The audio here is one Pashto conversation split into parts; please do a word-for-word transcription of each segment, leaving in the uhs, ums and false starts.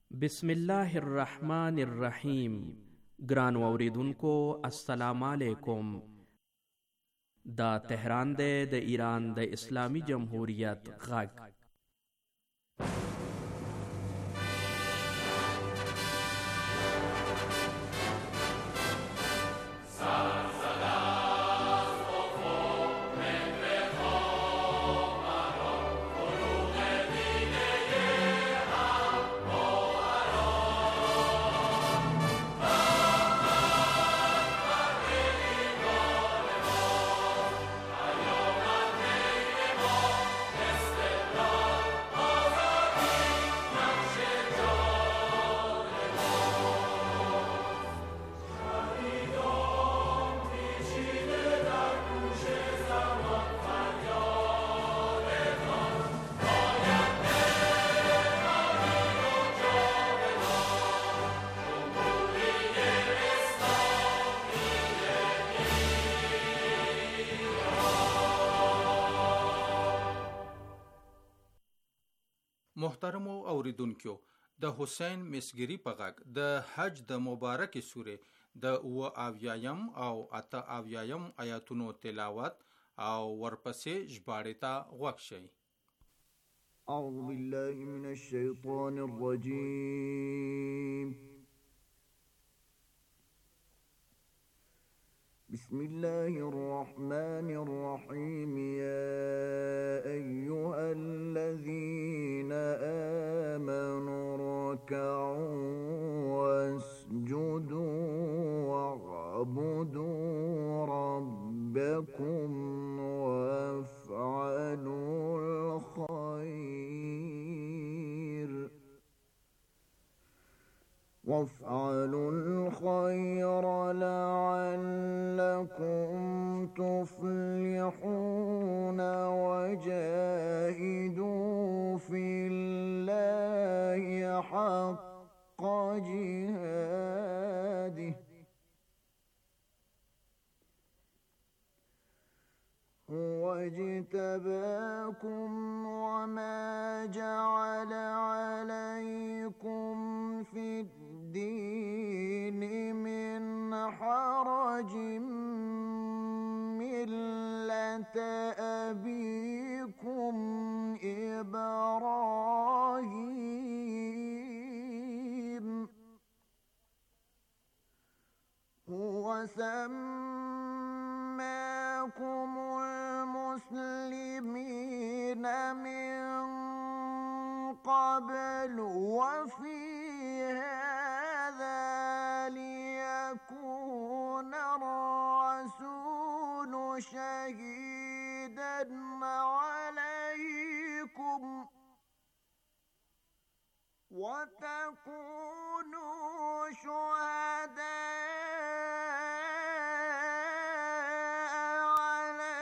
بسم الله الرحمن الرحیم. ګرانو اوریدونکو السلام علیکم. دا تهران دی د ایران د اسلامی جمهوریت غږ. محترمو اوریدونکو، د حسین مسګری په غږ د حج د مبارکې سورې د اوه اویایم او اته اویایم آیاتونو تلاوت او ورپسې ژباړې ته غوږ شئ. اعوذ بالله من الشیطان الرجیم. بسم الله الرحمن الرحيم. يا أيها الذين آمنوا اركعوا واسجدوا واعبدوا ربكم وافعلوا الخير وافعلوا الخير لعلكم تفلحون وجاهدوا في الله حق جهاده هو اجتباكم وما جعل عليكم في الدين من حرج ملة أبيكم إبراهيم هو سماكم المسلمين من قبل وفي هذا ليكون الرسول شهيدا عليكم وتكونوا شهداء على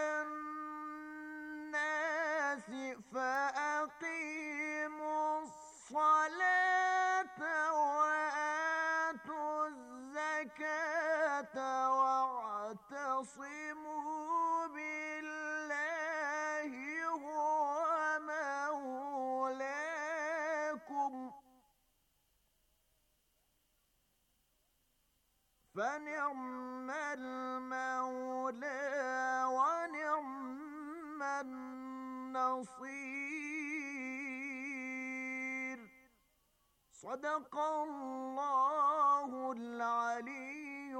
الناس فأقيموا الصلاة وآتوا الزكاة واعتصموا بالله هو مولاكم فنعم المولى ونعم النصير. صدق الله العلي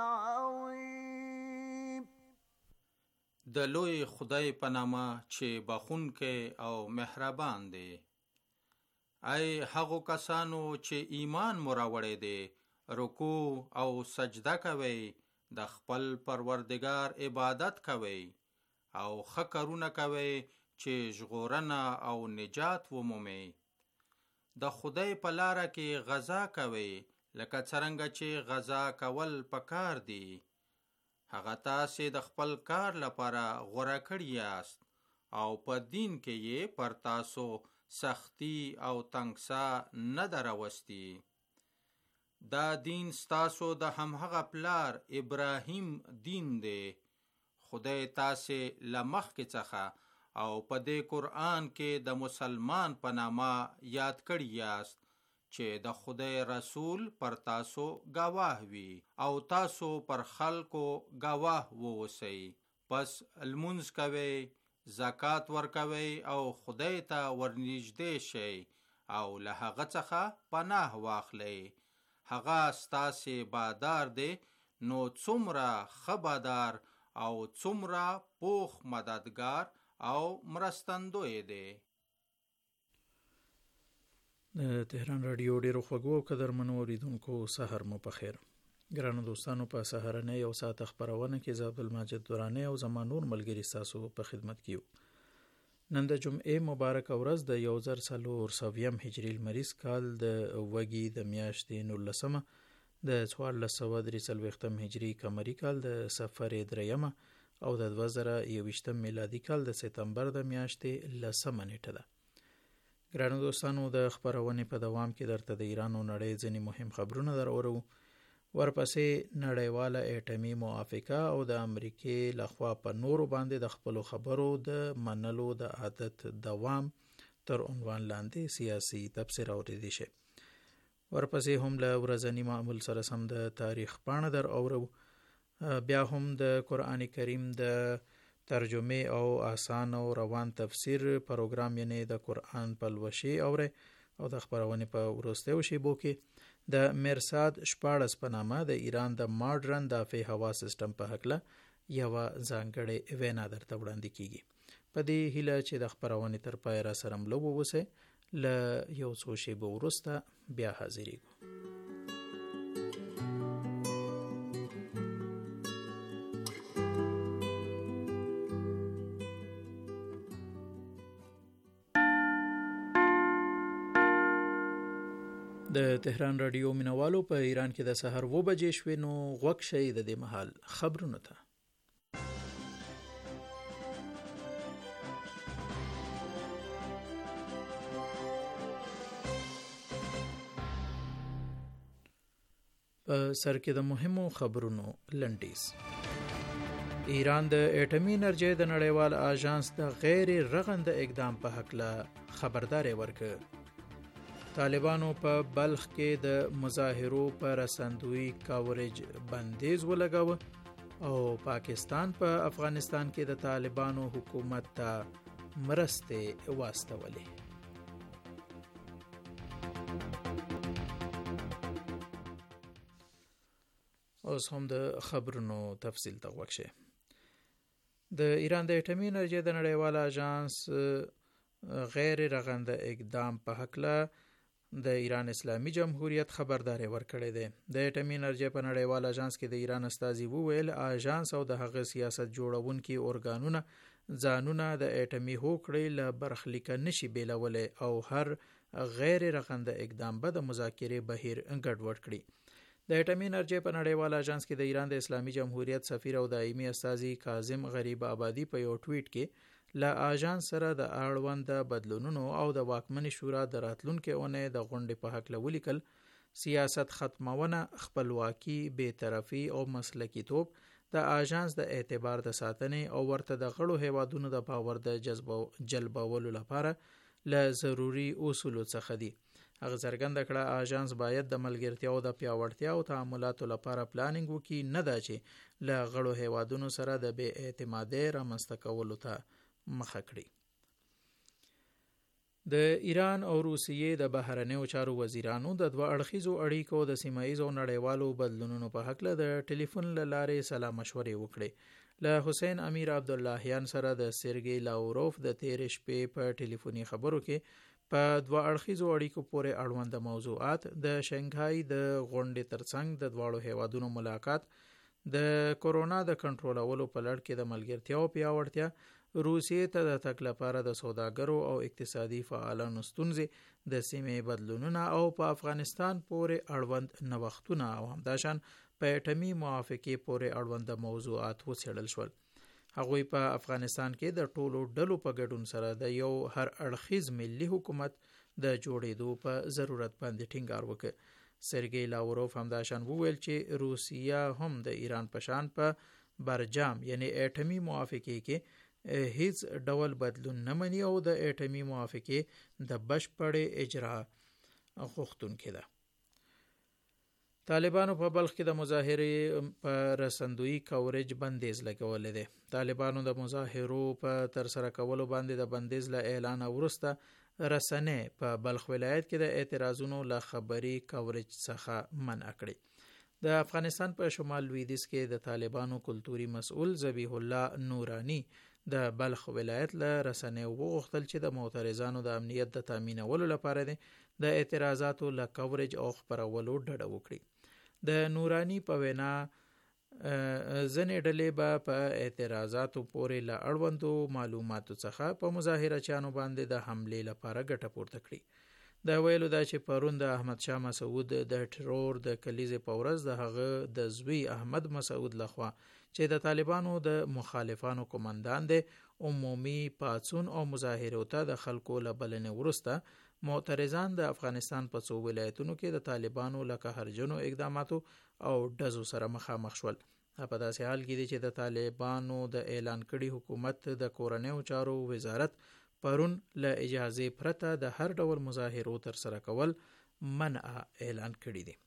العظيم. د لوی خدای په نامه چې بخښونکی او مهربان دی. ای هغو کسانو چې ایمان مو راوړی دی، رکوع او سجده کوئ، د خپل پروردگار عبادت کوئ او ښه کارونه کوئ چې ژغورنه او نجات ومومئ. د خدای په لاره کې غزا کوئ لکه څرنګه چې غزا کول پکار دی. هغه تاسې د خپل کار لپاره غوره کړي یاست او په دین کې یې پر تاسو سختی او تنګسا نه ده راوستي. دا دین ستاسو د همهغه پلار ابراهیم دین دی. خدای تاسې له مخکې څخه او په دې قرآن کې د مسلمان په نامه یاد کړي یاست چې د خدای رسول پر تاسو گواه وي او تاسو پر خلکو گواه ووسی. پس لمونځ کوئ، زکات ورکوئ او خدای ته ورنږدې شئ او له هغه څخه پناه واخلئ. هغه ستاسې بادار دی، نو څومره ښه بادار او څومره پوخ مددگار او مرستندوی دی. د تهران رادیو ډیرو خوږو او قدرمنو اوریدونکو سحر مو په خیر. ګرانو دوستانو، په سحرنه یو ساعت خبرونه کې زه عبدالمجید دورانی او زما نور ملګري تاسو په خدمت کې یو. نن د جمعې مبارک ورځ د یو زر څلور سوه هجري لمریز کال د وږي د میاشتې نولسمه د څوارلس سوه درې څلوېښتم هجري قمري کال د صفر دریمه او د دوه زره یوویشتم میلادي کال د سپتمبر د میاشتې لسمه نیټه ده. ګرانو دوستانو، د خبرونې په دوام کې درته د ایران او نړۍ ځینې مهم خبرونه درورو. ورپسې نړیواله اټومي موافقه او د امریکې لخوا په نورو باندې د خپلو خبرو د منلو د عادت دوام تر عنوان لاندې سیاسي تبصره اوریدی شي. ورپسې هم له ورځني معمول سره سم د تاریخ پاڼه در اورو. بیا هم د قرآن کریم د ترجمه او آسان او روان تفسیر پروګرام یعنی د قرآن پلوشي اوره او د خبرونې په وروستیو شیبو کې د مرصاد شپاړس په نامه د ایران د ماډرن دافع هوا سیستم په هکله یوه ځانګړې وینا درته وړاندې کیږي. په دې هیله چې د خبرونې تر پایه را سره ملو ووسئ. له یو څو شیبو وروسته بیا حاضرېږو. د تهران رادیو مینوالو، په ایران کې د سحر و بجې شوې، نو غوږ شئ د دې مهال خبرونو ته. په سر کې د مهمو خبرونو لنډیز. ایران د اټومي انرژۍ د نړیوال آژانس د غیر رغنده اقدام په هکله خبرداری ورکړ. طالبانو په بلخ کې د مظاهرو پر رسندوی کاورج بندیز ولګاوه او پاکستان په پا افغانستان کې د طالبانو حکومت ته مرستې واستولې. اوس هم د خبرونو تفصیل ته غوږ شئ. د ایران د اټومي انرژۍ د نړیوال آژانس غیر رغنده اقدام په هکله د ایران اسلامي جمهوریت خبرداري ورکړې ده. د اټومي انرژۍ په نړیوال آژانس کې د ایران استازي وویل آژانس او د هغه سیاست جوړونکي ارګانونه ځانونه د اټومي هوکړې له برخلیک نشي بیلولی او هر غیر رغنده اقدام به د مذاکرې بهیر ګډوډ کړي. د اټومي انرژۍ په نړیوال آژانس کې د ایران د اسلامي جمهوریت سفیر او دایمي استازي کاظم غریب آبادي په یو ټویټ کې له آژانس سره د اړوند بدلونونو او د واکمنې شورا د راتلونکې اونۍ د غونډې په هکله ولیکل. سیاست ختمونه، خپلواکي، بېطرفي او مسلکي توب د آژانس د اعتبار د ساتنې او ورته د غړو هیوادونو د باور د جلبولو لپاره له ضروري اصولو څخه دي. هغه څرګنده کړه آژانس باید د ملګرتیا او د پیاوړتیا او تعاملاتو لپاره پلانینګ وکړي، نه دا چې له غړو هیوادونو سره د بې اعتمادۍ رامنځته کولو ته مخه کړي. د ایران او روسیې د بهرنیو چارو وزیرانو د دوه اړخیزو اړیکو د سیمه ایز او نړیوالو بدلونونو په هکله د ټلیفون له لارې سلا مشورې وکړې. له حسین امیر عبداللهیان سره د سرګی لاوروف د تیرې شپې په ټلیفوني خبرو کې په دوه اړخیزو اړیکو پورې اړوند موضوعات، د شنګهای د غونډې ترڅنګ د دواړو هیوادونو ملاقات، د کورونا د کنټرولولو په لړ کې د ملګرتیا او پیاوړتیا، روسیې ته د تګ لپاره د سوداګرو او اقتصادي فعالانو ستونزې، د سیمې بدلونونه او په افغانستان پورې اړوند نوښتونه او همداشان په اټومي موافقې پورې اړوند موضوعات وڅېړل شول. هغوی په افغانستان کې د ټولو ډلو په ګډون سره د یو هر اړخیز ملي حکومت د جوړېدو په ضرورت باندې ټینګار وکړ. سرګی لاوروف همداشان وویل چې روسیه هم د ایران په شان په برجام یعنی اټومي موافقې کې هیڅ ډول بدلون نه مني او د اټومي موافقې د بشپړې اجرا غوښتونکې ده. طالبانو په بلخ کې د مظاهرې په رسندویي کوریج بندیز لګولې ده. طالبانو د مظاهرو په ترسره کولو باندې د بندیز له اعلان وروسته رسنۍ په بلخ ولایت کې د اعتراضونو له خبري کوریج څخه منع کړي. د افغانستان په شمال لویدیځ کې د طالبانو کلتوري مسؤل ذبیح الله نورانی د بلخ ولایت له رسنۍ وغوښتل چې د معترضانو د امنیت د تامینولو لپاره د اعتراضاتو له کوریج او خپرولو ډډه وکړي. د نورانی په وینا ځینې ډلې به په اعتراضاتو پورې له اړوندو معلوماتو څخه په مظاهره چانو باندې د حملې لپاره ګټه پورته کړي. د ویلو دا چې پرون د احمد شاه مسعود د ټرور د کلیزې په ورځ د هغه د زوی احمد مسعود لخوا چې د طالبانو د مخالفانو قومندان دی عمومي پاڅون او مظاهرو ته د خلکو له بلنې وروسته معترضان د افغانستان په څو ولایتونو کې د طالبانو له قهرجنو اقداماتو او ډزو سره مخامخ شول. په داسې حال کې دی چې د طالبانو د اعلان کړي حکومت د کورنیو چارو وزارت پرون له اجازه پرته د هر ډول مظاهرو تر سره کول منع اعلان کړی دی.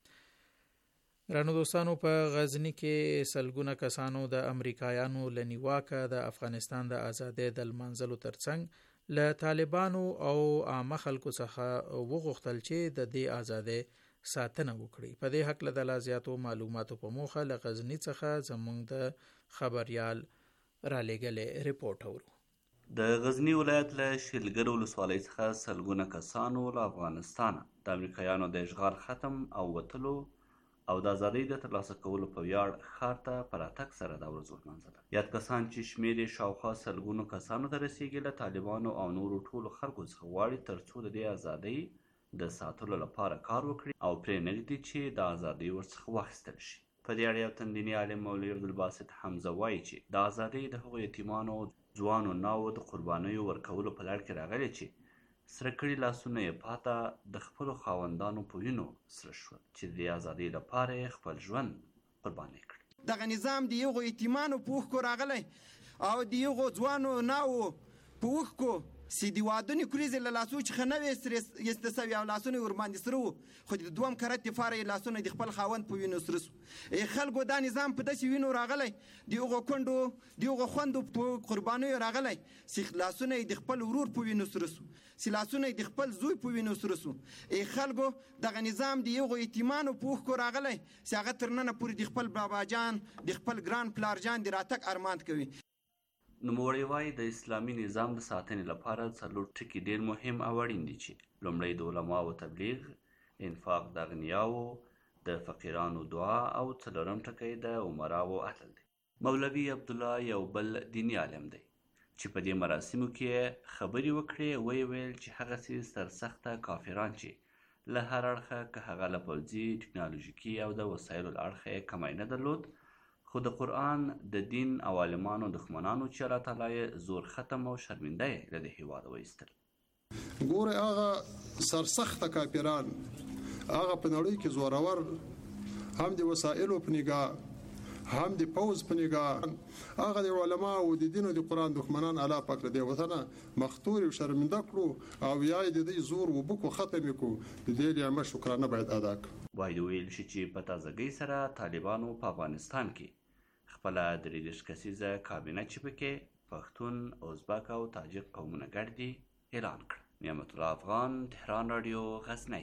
رانو دوستانو په غزنی کې سلګونه کسانو د امریکایانو له نیواکه د افغانستان د ازادۍ د لمانځلو ترڅنګ له طالبانو او عامه خلکو څخه وغوښتل چې د دې ازادۍ ساتنه وکړي. په دې حق له د لا زیاتو معلوماتو په موخه له غزنی څخه زموږ د خبريال را لېږلې ریپورت اورو. د غزنی ولایت له شلګر ولسوالۍ څخه سلګونه کسانو له افغانستانه د امریکایانو د اشغال ختم او وتلو او د ازادۍ د ترلاسه کولو په ویاړ ښار ته په راتګ سره دا ورځ ولمانځله. یاد کسان چې شمېر یې شاوخوا سلګونو کسانو ته رسیږي له طالبانو او نورو ټولو خلکو څخه غواړي تر څو د دې ازادۍ د ساتلو لپاره کار وکړي او پرې نږدي چې د ازادۍ ورڅخه واخیستل شي. په دې اړه یو تندیني عالم مولوي عبدالباسط حمزه وایي چې د ازادۍ د هغو یتیمانو ځوانو ناو د قربانیو ورکولو په لړ کې راغلي چې سره کړي لاسونه یې پاته د خپلو خاوندانو په وینو سره شول چې د ازادۍ لپاره یې خپل ژوند قرباني کړ. دغه نظام د یغو یتیمانو په اوښکو راغلی او د یغو ځوانو ناو په اوښکو سي د وادونې کریزې له لاسو څخه نه وې ایسته سوي او لاسونه یې ورباندې سره وو خو د دویم کرت دپاره یې لاسونه د خپل خاوند په وینو سره سو. خلکو دا نظام په داسې وینو راغلی د هغو کونډو د هغو خویندو په قربانیو راغلی چې لاسونه یې د خپل ورور په وینو سره سو چې لاسونه یې د خپل زوی په وینو سره سو. خلکو دغه نظام د هغو یتیمانو په اوښکو راغلی چې هغه تر ننه پورې د خپل باباجان د خپل ګران پلارجان د راتګ ارمان کوي. نوموړی وایي د اسلامي نظام د ساتنې لپاره څلور ټکي ډېر مهم او اړین دي چې لومړی د علماو تبلیغ، انفاق د اغنیاو، د فقیرانو دعا او څلورم ټکی د عمراو عدل دی. مولوي عبدالله یو بل دیني عالم دی چې په دې مراسمو کې خبرې وکړې ویې ویل چې هغسې سرسخته کافران چې له هر اړخه که هغه له پوځي، ټکنالوژیکي او د وسایلو له اړخه یې کمی نه درلود خو د قرآن د دین او عالمانو دښمنانو چې الله تعالی یې زور ختم او شرمنده یې له دې هېواده وایستل. ګورئ هغه سرسخته کافران هغه په نړۍ کې زورور هم د وسایلو په نګاه هم د پوځ په نګاه هغه د علما او د دین او د قرآن دښمنان الله پاک له دې وطنه مختور او شرمنده کړو او یا یې د دې زور وبکو ختم کړو. د دې نعمت شکرانه باید ادا کړو. باید ویل شي چې په تازګۍ سره طالبانو په افغانستان کې خپله درې دېرش کسیزه کابینه چې پکې پښتون، ازبک او تاجک قومونه ګډ دي اعلان کړ. نعمت الله افغان، تهران رادیو، غزنی.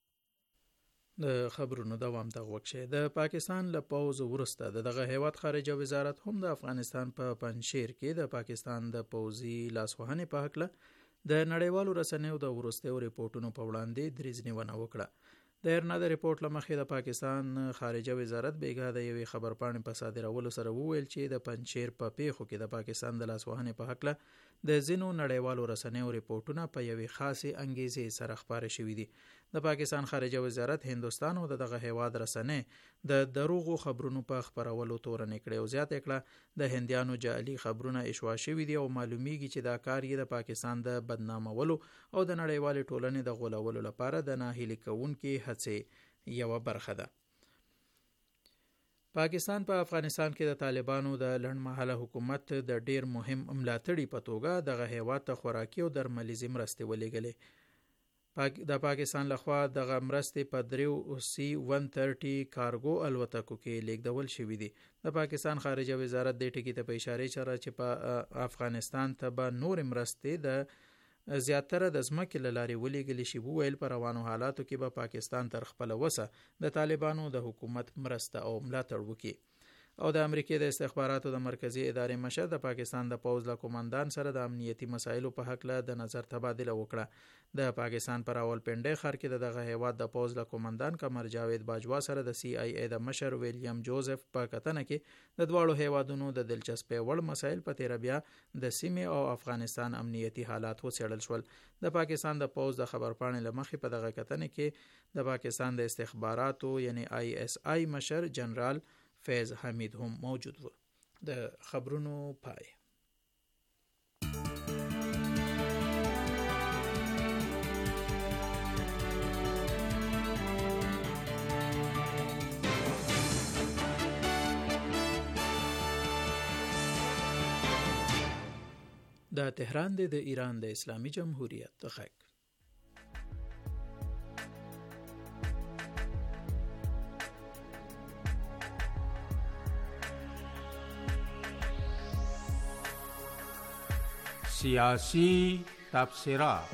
د خبرونو دوام ته وکړي. د پاکستان له پوځ وروسته دغه هیواد خارجه وزارت هم د افغانستان په پنجشیر کې د پاکستان د پوځي لاسوهنې په هکله د نړیوالو رسنیو د وروستیو ریپورټونو په وړاندې دریځنیونه وکړه. د ارنا د ریپورت له مخې د پاکستان خارجه وزارت بیګا د یوې خبرپاڼې په صادرولو سره وویل چې د پنجشیر په پیښو کې د پاکستان د لاسوهنې په هکله د ځینو نړیوالو رسنیو ریپورټونه په یوې خاصې انګیزې سره خپاره شوي دي. د پاکستان خارجه وزارت هندوستان او دغه هیواد رسنۍ د دروغو خبرونو په خپرولو تورنې کړې او زیاته کړه د هندیانو جعلي خبرونه اشوا شوي دي او معلومیږي چې دا کار یې د پاکستان د بدنامولو او د نړیوالې ټولنې د غولولو لپاره د ناهیلي کوونکي هڅې یوه برخه ده. پاکستان په پا افغانستان کې د طالبانو د لنډمهاله حکومت د ډیر مهم ملاتړي په توګه دغه هیواد ته خوراکي او درملیزي مرستې ولېږلې. پاک د پاکستان لخوا دغه مرستې په دریو سی یک سل تیس کارګو الوتکو کې لیږدول شوي دي. د پاکستان خارجه وزارت دې ټکي ته په اشاره چره چې په افغانستان ته به نور مرستې د زیاتره د ځمکې له لارې ولېږل شي. وویل په روانو حالاتو کې به پاکستان تر خپله وسه د طالبانو د حکومت مرسته او ملاتړ وکړي. او د امریکای د استخباراتو د مرکزی ادارې مشر د پاکستان د پوز له قومندان سره د امنیتي مسایلو په حق له د نظر تبادله وکړه. د پاکستان پر راولپنډي ښار کې دغه هیواد د پوز له قومندان قمر جاوید باجوا سره د سی آی ای د مشر ویلیام جوزف په کتنه کې د دواړو هیوادونو د دلچسپۍ وړ مسایل په تیر بیا د سیمې او افغانستان امنیتي حالات وڅېړل شول. د پاکستان د پوز د خبرپاڼې له مخې په دغه کتنه کې د پاکستان د استخباراتو یعنی آی اس آی مشر جنرال فیض حمید هم موجود و. د خبرونو پای. د تهران د ایران د اسلامي جمهوریت غږ. سیاسی تبصرات.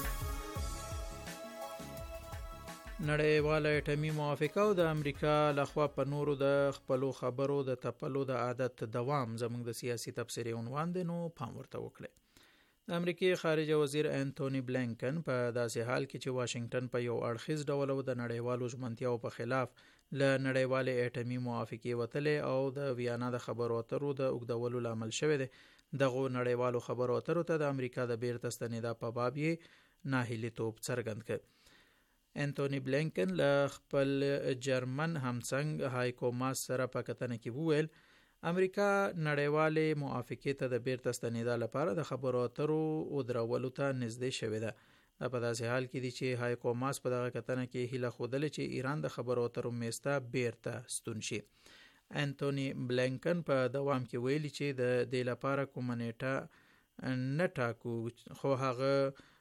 نړیواله اټومي موافقه او د امریکا لخوا په نورو د خپلو خبرو د تپلو د عادت دوام زموږ د سیاسي تبصرې عنوان دی، نو پام ورته وکړئ. د امریکای خارجه وزیر انټونی بلینکن په داسې حال کې چې واشنگټن په یو اړخیز ډول او د نړیوالو ژمنتیاو په خلاف له نړیوالې اټومي موافقې وتلې او د ویانا د خبرو اترو د اوږدولو لامل شوی دی. دغه نړیوالو خبرو اترو ته د امریکا د بیرته ستنېدا په باب یې ناهیلیتوب څرګند کړ. انټونی بلینکن له خپل جرمن همڅنګ هایکو ماس سره په کتنه کې وویل امریکا نړیوالې موافقې ته د بیرته ستنېدا لپاره د خبرو اترو ودرولو ته نږدې شوې ده. دا په داسې حال کې دي چې هایکو ماس په دغه کتنه کې هیله ښودلې چې ایران د خبرو اترو میز ته بیرته ستون شي. انټونی بلینکن په دوام کې ویلي چې د دې لپاره کومه نیټه نه ټاکو، خو هغه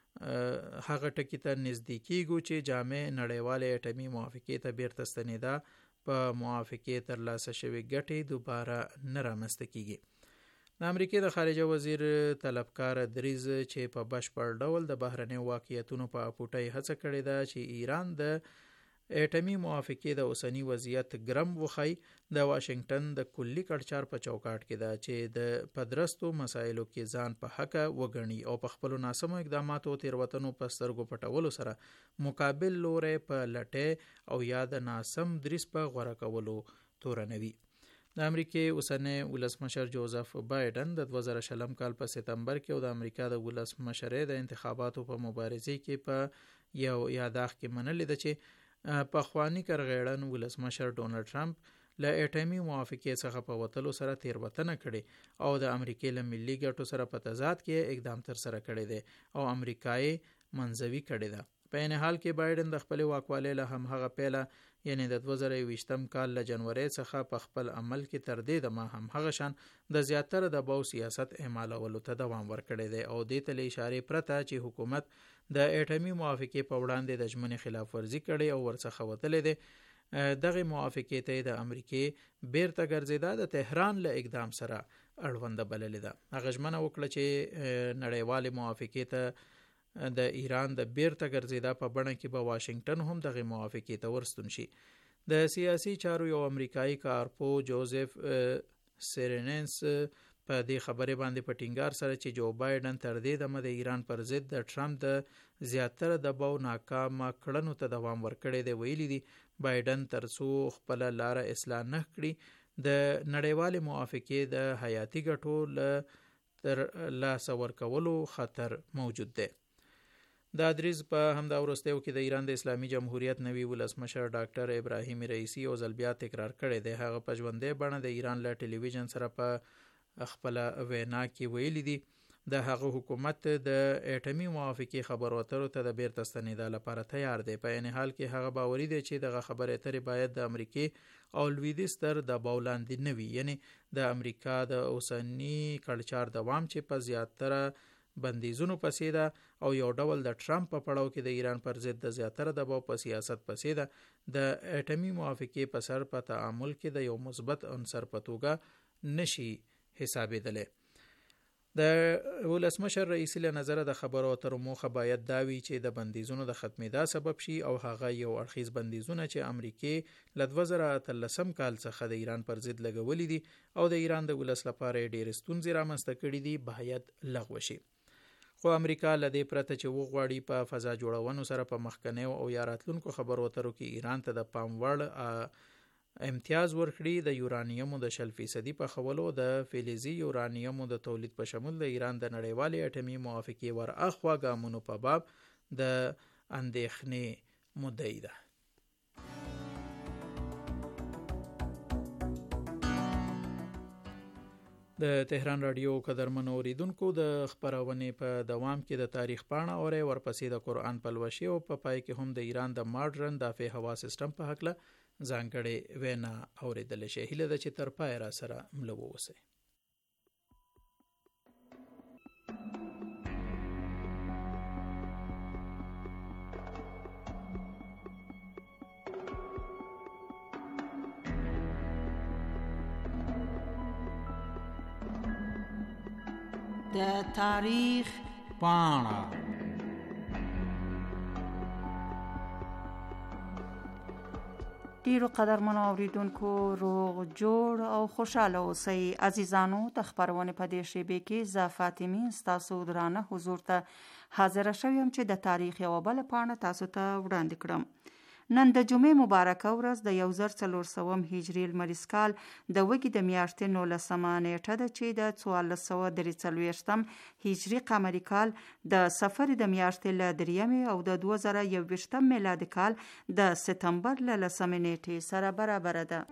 هغه ټکي ته نږدې کیږو چې جامع نړیوالې اټومي موافقې ته بیرته ستنېدا په موافقې ترلاسه شوې ګټې دوباره نه رامنځته کیږي. د امریکای د خارجه وزیر طلبکار دریز چې په بشپړ ډول د بهرنیو واقعیتونو په اپوټۍ هڅه کړې ده چې ایران د اټومي موافقې د اوسنی وضعیت ګرم وخی، د واشنگټن د کلی کړچار په چوکاټ کې ده چې د پدرستو مسایلو کې ځان په حق وګڼي او په خپل ناسمو اقداماتو تیروتنو په سترګو پټولو سره مقابل لوري په لټه او یا د ناسم دریس په غوړه کولو تورنوي. د امریکای اوسنی ولسمشر جوزف بایدن د دوه زره شلم کال په سپتمبر کې او د امریکا د ولسمشرۍ د انتخاباتو په مبارزې کې په یو یاداښت کې منلې ده چې په خوانی کرغیړن ولسمشر ډونالد ټرمپ له اټومي موافقې څخه په وتلو سره تیروتنه کړې او د امریکای له ملي ګټو سره په تضاد کې اقدام تر سره کړی دی او امریکای منځوي کړی ده. په این حال کې بایدن د خپل واکوالۍ له همغه پیله یعنی د دوه زره یوویشتم کال له جنوري څخه په خپل عمل کې تر دې دمه هم هغه شان د زیاتره د باو سیاست اعمالولو ته دوام ورکړی دی او دې ته له اشارې پرته چې حکومت د اټومي موافقې په وړاندې د ژمنې خلاف ورزي کړي او ورڅخه وتلی دی. دغه موافقې ته د امریکای بیرته ګرځېدا د تهران له اقدام سره اړونده بللې ده. هغه ژمنه وکړه چې نړیوالې موافقې ته د ایران د بیرته ګرځېدا په بڼه کې به واشنگټن هم دغه موافقې ته ورستون شي. د سیاسي چارو یو امریکایي کارپو جوزف سیرننس په دې خبرې باندې په ټینګار سره چې جو بایدن تر دې دمه د ایران پر ضد د ټرمپ د زیاتره دباو ناکامه کړنو ته دوام ورکړی دی. ویلي دي بایدن ترڅو خپل لار اصلاح نه کړي د نړیوالې موافقې د حیاتي ګټو له تر لاس ورکولو خطر موجود دی. د ادریز په همدا وروستیو کې د ایران د اسلامي جمهوریت نوي ولسمشر ډاکټر ابراهیم رئیسی او ځل بیا تکرار کړی دی. هغه په ژوندۍ بڼه د ایران له ټلویزیون سره په خپل وینا کې ویلي دي د هغه حکومت د اټومي موافقې خبرو اترو ته د بیرته ستنېدا لپاره تیار دی. په عین حال کې هغه باوري دی چې دغه خبرې اترې باید د امریکای او لویدیځ تر دباو لاندې نه وي، یعنی د امریکا د اوسنی کړچار دوام چې په زیاتره بندیزونو پسې ده او یو ډول د ټرمپ په پړاو کې د ایران پر ضد د زیاتره دباو په سیاست پسې ده د اټومي موافقې په سر په تعامل کې د یو مثبت عنصر په توګه نشي حسابېدلی. د ولسمشر رئیسي له نظره د خبرو اترو موخه باید دا وي چې د بندیزونو د ختمېدا سبب شي او هغه یو اړخیز بندیزونه چې امریکې له دوه زره اتلسم کال څخه د ایران پر ضد لګولي دي او د ایران د ولس لپاره ډېرې ستونزې رامنځته کړي دي باید لغوه شي. خو امریکا له دې پرته چې وغواړي په فضا جوړونو سره په مخکنیو او یا راتلونکو خبرو اترو کې ایران ته د پام وړ امتیاز ورکړي د یورانیمو د شل فیصدي په خولو د فلزي یورانیمو د تولید په شمول د ایران د نړیوالې اټومي موافقې ور اخوا ګامونو په باب د اندېښنې مدعي ده. د تهران رادیو قدرمنو اوریدونکو د خبرونې په دوام کې د تاریخ پاڼه اوري ورپسې د قرآن پلوشي او په پای کې هم د ایران د ماډرن دافع هوا سیستم په حق له ځانګړې وینا اوریدل شي. هیله ده چې تر پای را سره ملو اوسئ. د تاریخ پاڼه. ډیرو قدرمنو اوریدونکو روغ جوړ او خوشاله اوسئ. عزیزانو د خبرونې په دې شیبې کې زه فاطمه ستاسو درانه حضور ته حاضر شوم چې د تاریخ یو بل پاڼه تاسو ته وړاندې کړم. نن د جمعې مبارکه ورځ د یو زر څلور سوه هجري لمریز کال د وږي د میاشتې نولسمه نیټه ده چې د څوارلس سوه درې څلوېښتم هجري قمري کال د صفر د میاشتې له درېیمې او د دوه زره یو ویشتم میلادي کال د سپتمبر له لسمې نیټې سره برابره ده.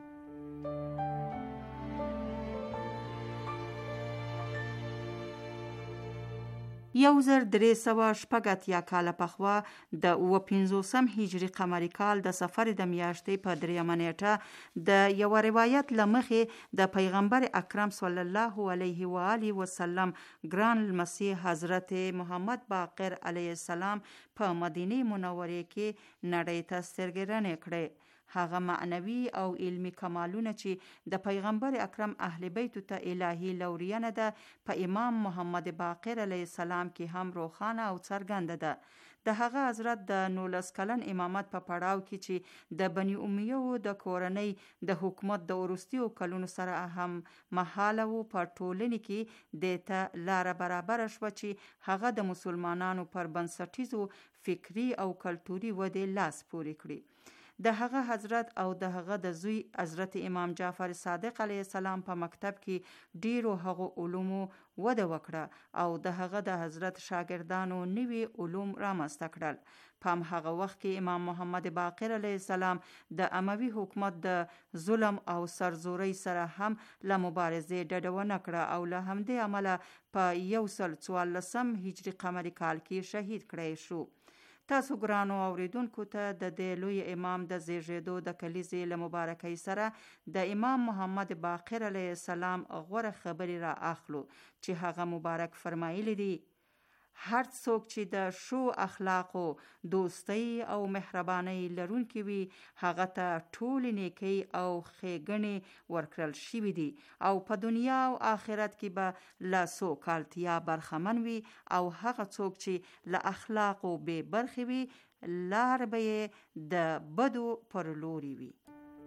یو زر درې سوه شپږ اتیا کاله پخوا د اووه پنځوسم هجري قمري کال د صفر د میاشتې په دریمه نیټه د یو روایت له مخې د پیغمبر اکرم صلی الله علیه و آله وسلم ګران المسیح حضرت محمد باقر علیه السلام په مدینه منورې کې نړۍ ته سترګې کړې. هغه معنوي او علمی کمالونه چې د پیغمبر اکرم اهل بیت ته الهی لورینه ده په امام محمد باقر علیه السلام کې هم روښانه او څرګنده ده. د هغه حضرت د نولس کلن امامت په پړاو کې چې د بنی امیه د کورنۍ د حکومت د وروستیو کلونو سره هم مهاله و په ټولنې کې د ته لار برابر شو چې هغه د مسلمانانو پر بنسټیزو فکری او کلتوري ودې لاس پورې کړي. د هغه حضرت او د هغه د زوی حضرت امام جعفر صادق علیه السلام په مکتب کې ډیرو هغه علومو وده وکړه او د هغه د حضرت شاګردانو نوي علوم رامنځته کړل. په هغه وخت کې امام محمد باقر علیه السلام د اموي حکومت د ظلم او سرزورۍ سره هم له مبارزې ډډه ونه کړه او له همدې امله په یو سل څوارلسم هجري قمري کال کې شهید کړی شو. تاسو ګرانو اوریدونکو ته د دې لوی امام د زیږیدو د کلیزې له مبارکۍ سره د امام محمد باقر علیه السلام غوره خبرې را اخلو چې هغه مبارک فرمایلی دی: هر څوک چې د شو اخلاقو، دوستۍ او مهربانۍ لرونکي وي هغه ته ټول نیکی او ښېګڼې ورکړل شوي دي او په دنیا او آخرت کې به له سوکالتیا برخمن وي او هغه څوک چې له اخلاقو بې برخې وي لار به یې د بدو پر لوري وي.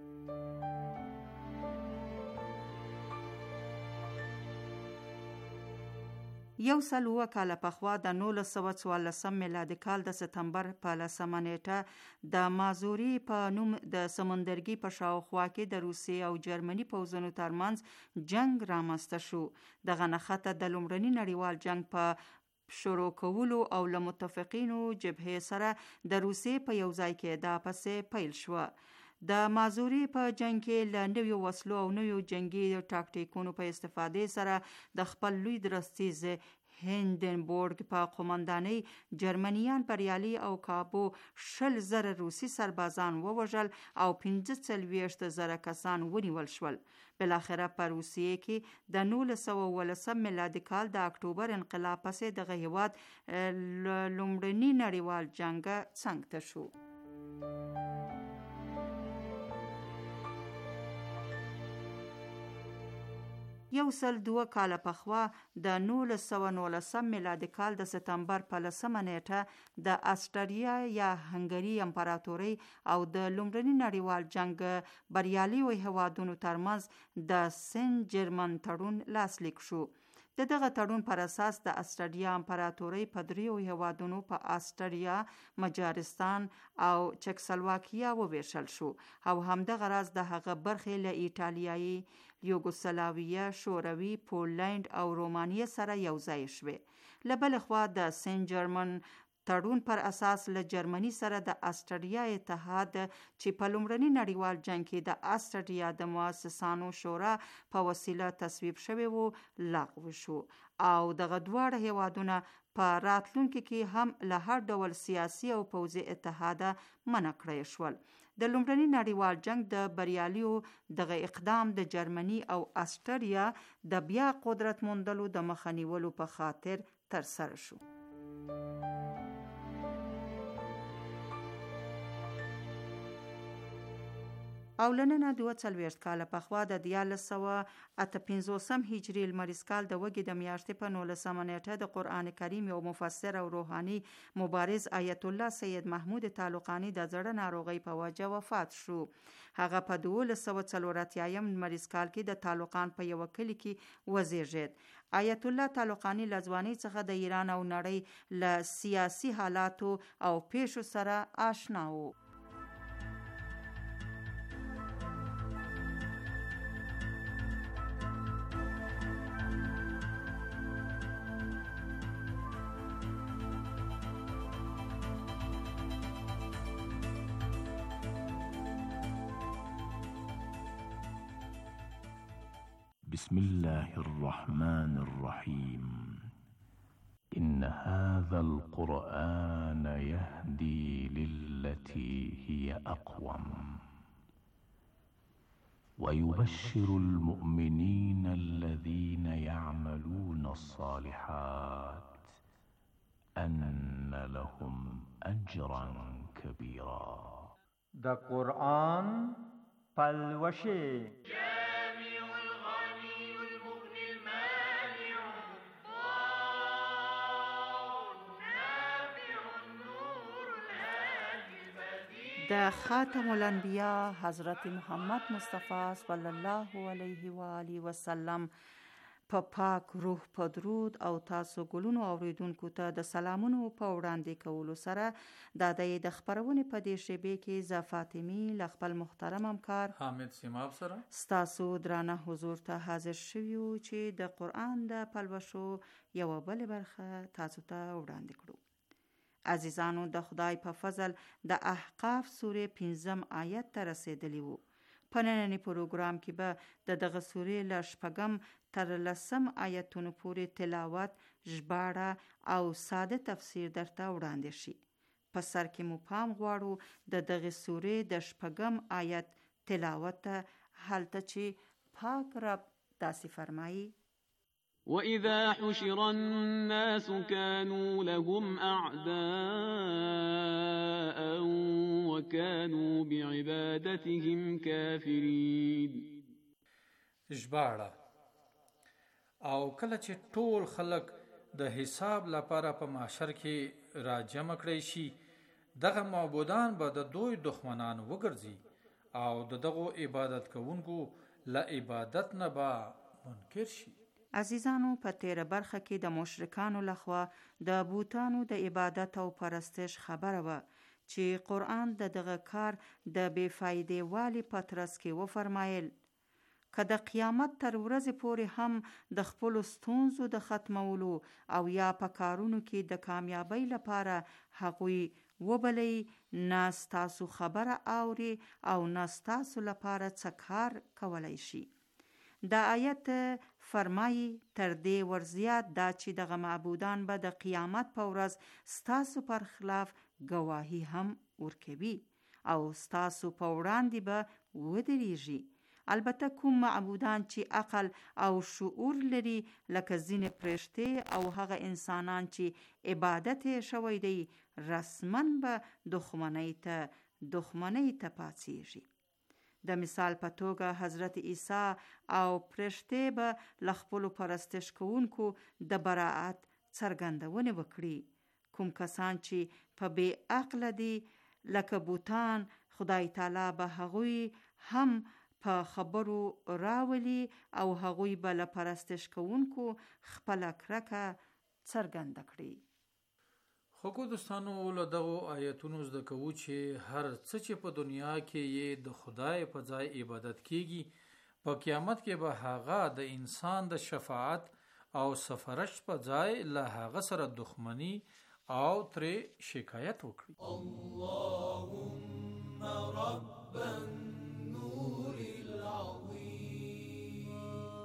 یو سل اووه کاله پخوا د نولس سوه څوارلسم میلادي کال د سپتمبر په لسمه نیټه د مازوري په نوم د سمندرګي په شاوخوا کې د روسیې او جرمني پوځونو ترمنځ جنگ رامنځته شو. دغه نښته د لومړني نړیوال جنگ په شروع کولو او له متفقینو جبهې سره د روسیې په یو ځای کې دا پسې پیل شوه. د مازوري په جنگ کې له نویو وسلو او نویو جنگي ټاکټیکونو په استفادې سره د خپل لوی درستیز هیندنبورګ په قومندانۍ جرمنیان بریالي او کابو شل زره روسي سربازان ووژل او پنځه څلوېښت زره کسان ونیول شول. بالاخره په روسیې کې د نولس سوه اوولسم میلادي کال د اکتوبر انقلاب پسې دغه هیواد لومړني نړیوال جنګ څنګ ته شو. یو سل دوه کاله پخوا د نولس سوه نولسم میلادي کال د سپتمبر په لسمه نیټه د اسټریا یا هنګري امپراتورۍ او د لومړني نړیوال جنګ بریالیو هیوادونو ترمنځ د سن جرمن تړون لاسلیک شو. د دغه تړون پر اساس د اسټریا امپراتورۍ په دریو هیوادونو په اسټریا، مجارستان او چکسلواکیا وویشل شو او همدغه راز د هغه برخې له ایټالیایي، یوګوسلاویه، شوروي، پولنډ او رومانیې سره یو ځای شوې. له بلې خوا د سن جرمن تړون پر اساس له جرمني سره د اسټریا اتحاد چې په لومړني نړیوال جنګ کې د اسټریا د مؤسسانو شورا په وسیله تصویب شوی وو لغوه شو او دغه دواړه هیوادونه په راتلونکي کې هم له هر ډول سیاسي او پوځي اتحاد منع کړی شول. د لومړني نړیوال جنګ د بریالیو دغه اقدام د جرمني او اسټریا د بیا قدرت موندلو د مخه نیولو په خاطر ترسره شو. او لننه دوه څلوېښت کاله پخوا د دیارلس سوه اته پنځوسم هجري لمریز کال د وږي د میاشتې په نولسمه نیټه د قرآن کریم یو مفسر او روحاني مبارز آیت الله سید محمود طالقاني د زړه ناروغۍ په وجه وفات شو. هغه په دولس سوه څلور اتیایم لمریز کال کې د طالقان په یو کلي کې وزیږید. آیت الله طالقاني له ځوانۍ څخه د ایران او نړۍ له سیاسي حالاتو او پیښو سره آشنا و. بسم الله الرحمن الرحيم إن هذا القرآن يهدي للتي هي أقوم ويبشر المؤمنين الذين يعملون الصالحات أن لهم أجرا كبيرا. دا قرآن پلوشه د خاتم الانبیاء حضرت محمد مصطفی صلی الله علیه و آله وسلم په پاک روح په درود او تاسو ګلونو اوریدونکو ته د سلامونو په وړاندې کولو سره د دې د خبرونې په دې شیبه کې ز فاطمی ل خپل محترم همکار حامد سیماب سره ستاسو درانه حضور ته حاضر شویو چې د قرآن د پلوشو یو بل برخه تاسو ته وړاندې کړو. عزیزانو د خدای په فضل د احقاف سورې پنځم آیت ته رسیدلی وو. په نننی پروګرام کې به د دغه سورې له شپږم تر لسم آیتونو پورې تلاوت، ژباړه او ساده تفسیر درته وړاندې شي. په سر کې مو پام غواړو د دغه سورې د شپږم آیت تلاوت ته، هلته چې پاک رب داسې فرمایي: وَإِذَا حُشِرَ النَّاسُ كَانُوا لَهُمْ أَعْدَاءً وَكَانُوا بِعِبَادَتِهِمْ كَافِرِينَ. ژباړه: او کله چې ټول خلق د حساب لپاره په محشر کې راجمع کړی شي، دغه معبودان به د دوی دښمنان وګرځي او د دغو عبادت کوونکو له عبادت نه به منکر شي. عزیزانو، په تیره برخه کې د مشرکانو لخوا د بوتانو د عبادت او پرستش خبره وه چې قرآن د دغه کار د بې فایدې والی په ترڅ کې وفرمایل: که د قیامت تر ورځې پورې هم د خپلو ستونزو د ختمولو او یا په کارونو کې د کامیابی لپاره هغوی وبلی، نه ستاسو خبره اوري او نه ستاسو لپاره څه کار کولی شي. دا آیت فرمایي تر دې ورزیات دا چې دغه معبودان به د قیامت په ورځ ستاسو پر خلاف گواهی هم ورکوي او ستاسو په وړاندې به ودرېږي. البته کوم معبودان چې عقل او شعور لري لکه ځینې فرښتې او هغه انسانان چې عبادت شوی دی رسما به دښمنۍ ته دښمنۍ ته پاڅېږي. د مثال په توګه حضرت عیسی او فرښتې به له خپلو پرستش کوونکو د براعت څرګندونې وکړي. کوم کسان چې په بې عقله دي لکه بوتان، خدای تعالی به هغوی هم په خبرو راولي او هغوی به له پرستش کوونکو خپله کرکه څرګنده کړي. خو کو دوستانو له دغو آیتونو زده کوو چې هر څه چې په دنیا کې یې د خدای په ځای عبادت کیږي په قیامت کې به هغه د انسان د شفاعت او سفارش په ځای له هغه سره دښمني او ترې شکایت وکړي. اللهم رب النور العظیم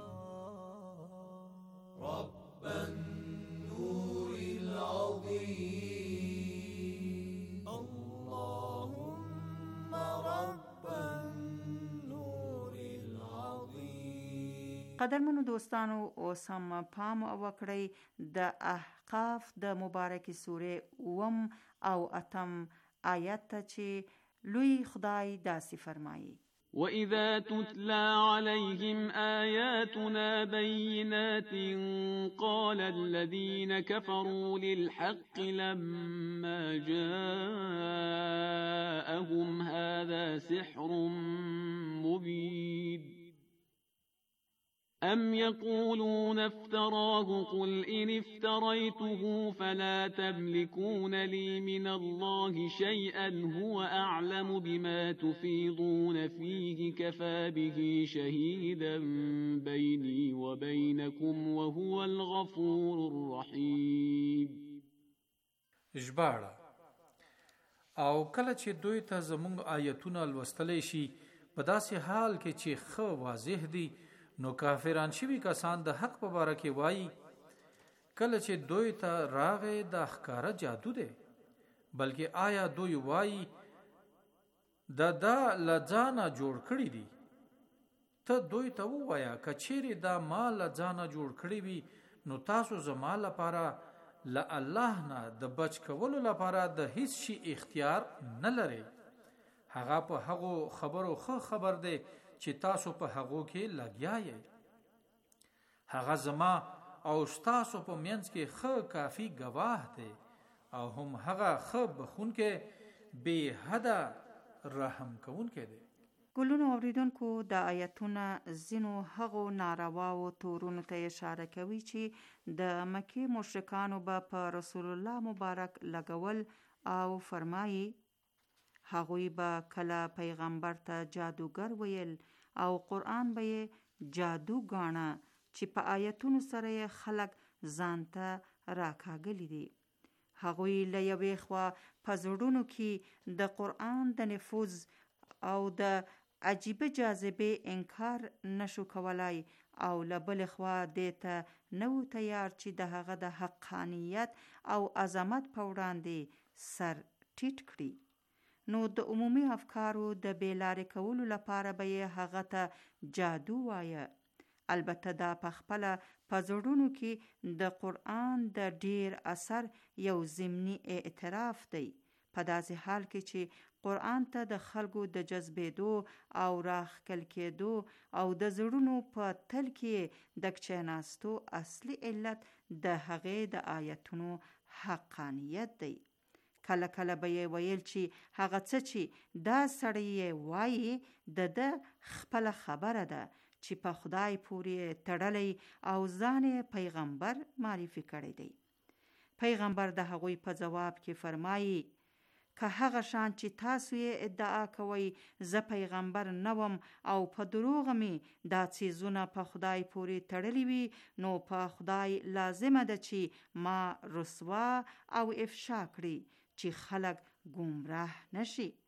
رب النور العظیم اللهم رب النور العظیم. قدرمنو دوستانو اوس هم پام وکړئ د احقاف د مبارکې سورې اوم او اتم آیت ته چې لوی خدای داسې فرمایي: وَإِذَا تُتْلَى عَلَيْهِمْ آيَاتُنَا بَيِّنَاتٍ قَالَ الَّذِينَ كَفَرُوا لِلْحَقِّ لَمَّا جَاءَهُمْ هَذَا سِحْرٌ مُبِينٌ أَمْ يَقُولُونَ افْتَرَاهُ قُلْ إِنِ افْتَرَيْتُهُ فَلَا تَمْلِكُونَ لِي مِنَ اللَّهِ شَيْئًا هُوَ أَعْلَمُ بِمَا تُفِيضُونَ فِيهِ كَفَى بِهِ شَهِيدًا بَيْنِي وَبَيْنَكُمْ وَهُوَ الْغَفُورُ الرَّحِيمُ. ژباړه: او کله چې دوی ته زموږ آیتونه لوستلی شي په داسې حال کې چې ښه واضح دي نو کافران شوي کسان د حق په باره کې وایي کله چې دوی ته راغی دا ښکاره جادو دی، بلکې آیا دوی وایي دا دا له ځانه جوړ کړي دي؟ ته دوی ته ووایه که چیرې دا ما له ځانه جوړ کړي وي نو تاسو زما لپاره له الله نه د بچ کولو لپاره د هیڅ شي اختیار نه لرئ. هغه په هغو خبرو ښه خبر دی چې تاسو په هغو کې لګیا یې. هغه زما او ستاسو په منځ کې ښه کافي ګواه دی او هم هغه ښه بخونکی بې حده رحم کوونکی دی. ګلونو اوریدونکو د آیتونه ځینو هغو نارواو تورونو ته اشاره کوي چې د مکې مشرکانو به په رسول الله مبارک لګول او فرمایي هغوی به کله پیغمبر ته جادوگر ویل او قرآن به یې جادو ګاڼه چې په آیتونو سره یې خلک ځان ته راکاږلی دي. هغوی له یوې خوا په زړونو کې د قرآن د نفوذ او د عجیبه جاذبه انکار نشو کولای او له بلې خوا دې ته نه و تیار چې د هغه د حقانیت او عظمت په وړاندې سر ټیټ کړي. نو د عمومي افکارو د بیلارې کولو لپاره به یې هغه ته جادو وایه. البته دا په خپله په زړونو کې د قرآن د ډیر اثر یو ضمني اعتراف دی، په داسې حال کې چې قرآن ته د خلکو د جذبېدو او راښکل کېدو او د زړونو په تل کې د کښېناستو اصلي علت د هغې د آیتونو حقانیت دی. کله کله به یې ویل چې هغه څه چې دا سړی یې وایي د ده خپله خبره ده چې په خدای پورې تړلی او ځان پیغمبر معرفي کړی دی. پیغمبر د هغوی په جواب کې فرمایي که هغه شان چې تاسو یې ادعا کوئ زه پیغمبر نوم او په دروغ می دا څیزونه په خدای پورې تړلی وي نو په خدای لازمه ده چې ما رسوا او افشا کړي چې خلک گمراه نشي.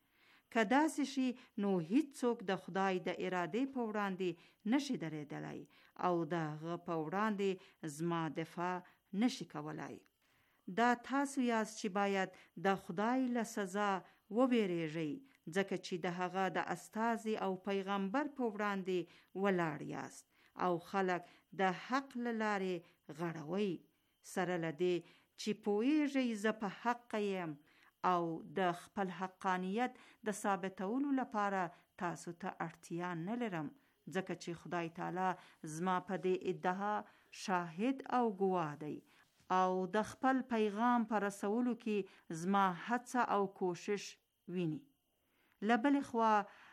که داسې شي نو هیڅوک د خدای د ارادې په وړاندې نشي درېدلی او د هغه په وړاندې زما دفاع نشي کولای. دا تاسو یاست چې باید د خدای له سزا وبېرېږئ، ځکه چې د هغه د استازي او پیغمبر په وړاندې ولاړ یاست او خلک د حق له لارې غړوئ، سره له دې چې پوهیږئ زه په حق یم او د خپل حقانیت د ثابتولو لپاره تاسو ته اړتیا نه لرم، ځکه چې خدای تعالی زما په دې ادعا شاهد او ګواه دی او د خپل پیغام په رسولو کې زما هڅه او کوشش ویني. له بلې خوا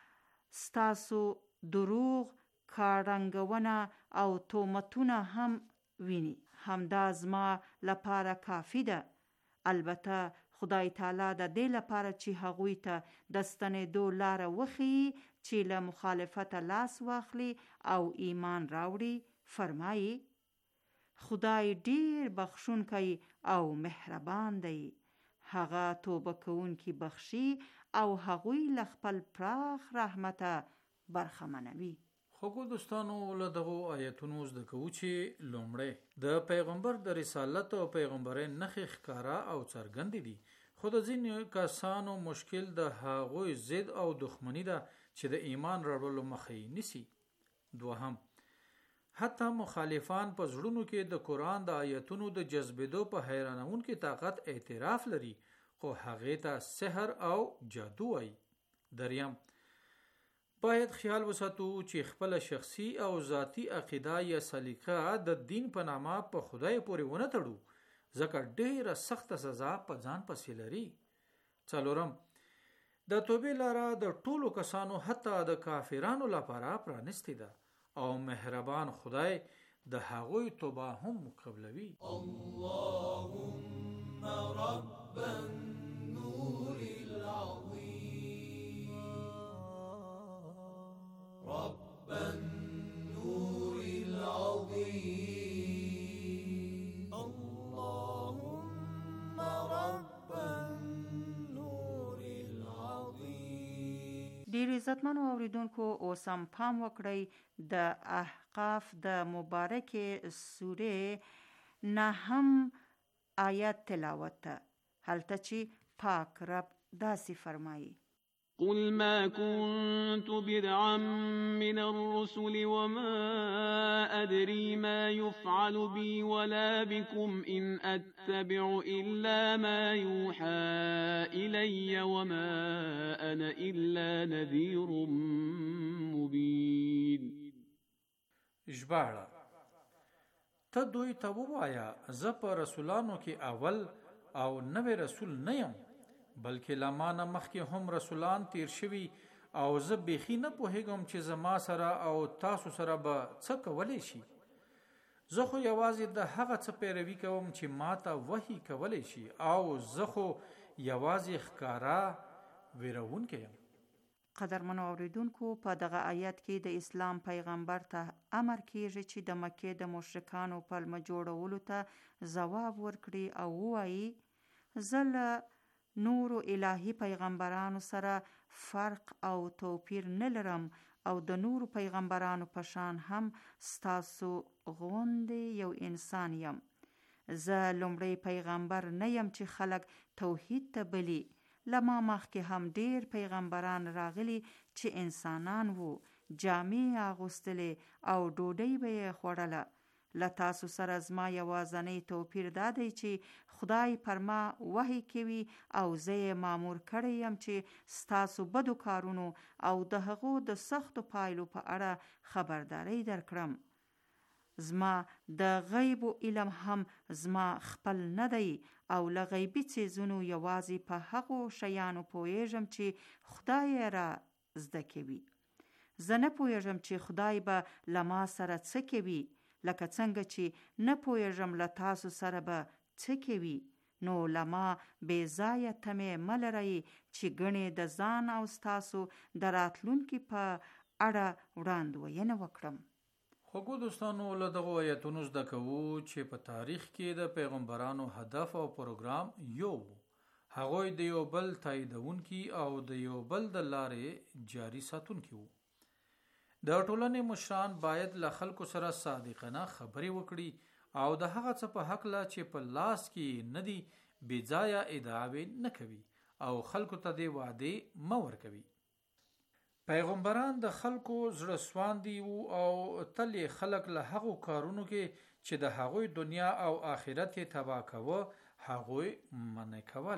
ستاسو دروغ، کارنګونه او تهمتونه هم ویني. همدا زما لپاره کافی ده. البته خدای تعالی د دې لپاره چې هغوی ته د ستنېدو لاره وښیي چې له مخالفته لاس واخلي او ایمان راوړي، فرمایي خدای ډیر بخښونکی او مهربان دی، هغه توبه کوونکي بخشي او هغوی له خپل پراخ رحمته برخمنوي. خوږو دوستانو، له دغو آیتونو زده کوو چې لومړی د پیغمبر د رسالت او پیغمبرۍ نښې ښکاره او څرګندې دي، خو د ځینې کسانو مشکل د هغوی ضد او دښمني ده چې د ایمان راوړلو مخه یې نیسي. دوهم، حتی مخالفان په زړونو کې د قرآن د آیتونو د جذبېدو په حیرانونکي طاقت اعتراف لري، خو هغې ته سحر او جادو وایي. دریم، باید خیال وساتو چې خپل شخصي او ذاتی عقیده یا سلیقه د دین په نامه په خدای پورې ونه تړو، ځکه ډیره سخته سزا په ځان پسې لري. څلورم، د توبې لاره د ټولو کسانو حتی د کافرانو لپاره پرانستې ده او مهربان خدای د هغوی توبه هم قبلوي. اللهم رب النور العظیم رب النور العظیم اللهم رب النور العظیم. ډیر عزتمنو اوریدونکو، اوس هم پام وکړئ د احقاف د مبارکې سورې نهم آیت تلاوت ته، هلته چې پاک رب داسې فرمایي: قل ما كنت بدعا من الرسل وما أدري ما يفعل بي ولا بكم إن أتبع إلا ما يوحى إلي وما أنا إلا نذير مبين. ژباړه: ته دوی ته ووایه زه په رسولانو کې اول او نوی رسول نه یم، بلکې له ما نه مخکې هم رسولان تیر شوي او زه بیخي نه پوهیږم چې زما سره او تاسو سره به څه کولی شي. زه خو یوازې د هغه څه پیروي کوم چې ما ته وحی کولی شي او زه خو یوازې ښکارا ویرونکی یم. قدرمنو اوریدونکو، په دغه آیت کې د اسلام پیغمبر ته امر کیږي چې د مکې د مشرکانو پلمه جوړولو ته ځواب ورکړي او ووایي زه له نورو الهی پیغمبرانو سره فرق او توپیر نه لرم او د نورو پیغمبرانو په شان هم ستاسو غوندې یو انسان یم. زه لومړی پیغمبر نه یم چې خلک توحید ته بلی. لما مخکې هم ډیر پیغمبران راغلي چې انسانان وو، جامې اغوستلې او ډوډۍ به یې خوړله. له تاسو سره زما یوازنی توپیر دا دی چې خدای پر ما وحی کوي او زه یې مامور کړی یم چې ستاسو بدو کارونو او د هغو د سختو پایلو په اړه خبرداری درکړم. زما د غیب علم هم زما خپل نه دی او له غیبي څیزونو یوازې په هغو شیانو پوهیږم چې خدای را زده کوي. زه نه پوهیږم چې خدای به له ما سره څه کوي، لکه څنګه چې نه پوهیږم له تاسو سره به څه کوي. نو له ما بې ځایه تمې مه لرئ چې ګڼې د ځان او ستاسو د راتلونکي په اړه وړاندوینه وکړم. خوږو دوستانو، له دغو آیتونو زده کوو چې په تاریخ کې د پیغمبرانو هدف او پروګرام یو و، هغوی د یو بل تاییدونکي او د یو بل د لارې جاری ساتونکي وو. د ټولنې مشران باید له خلکو سره صادقانه خبرې وکړي او د هغه څه په حق لا چې په لاس کې نه دي بې ځایه ادعاوې نه کوي او خلکو ته د وعدې مه ورکوي. پیغمبران د خلکو زړه سواندي وو او تل یې خلک له هغو کارونو کې چې د هغوی دنیا او آخرت یې تباه کوه هغوی منع کول.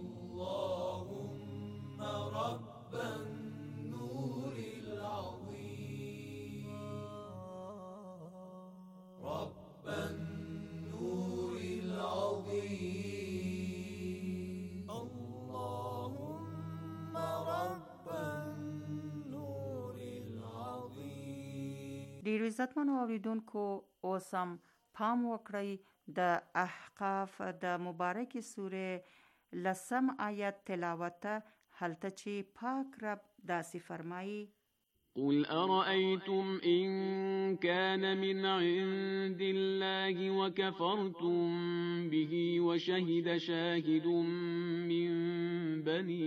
اللهم رب النور العظیم رب النور العظیم اللهم رب النور العظیم. ډیرو عزتمنو اوریدونکو اوس هم پام وکړئ د احقاف د مبارکې سورې لسم آیت تلاوت ته، هلته چې پاک رب داسې فرمایي: قل أرأيتم إن كان من عند الله وكفرتم به وشهد شاهد من بني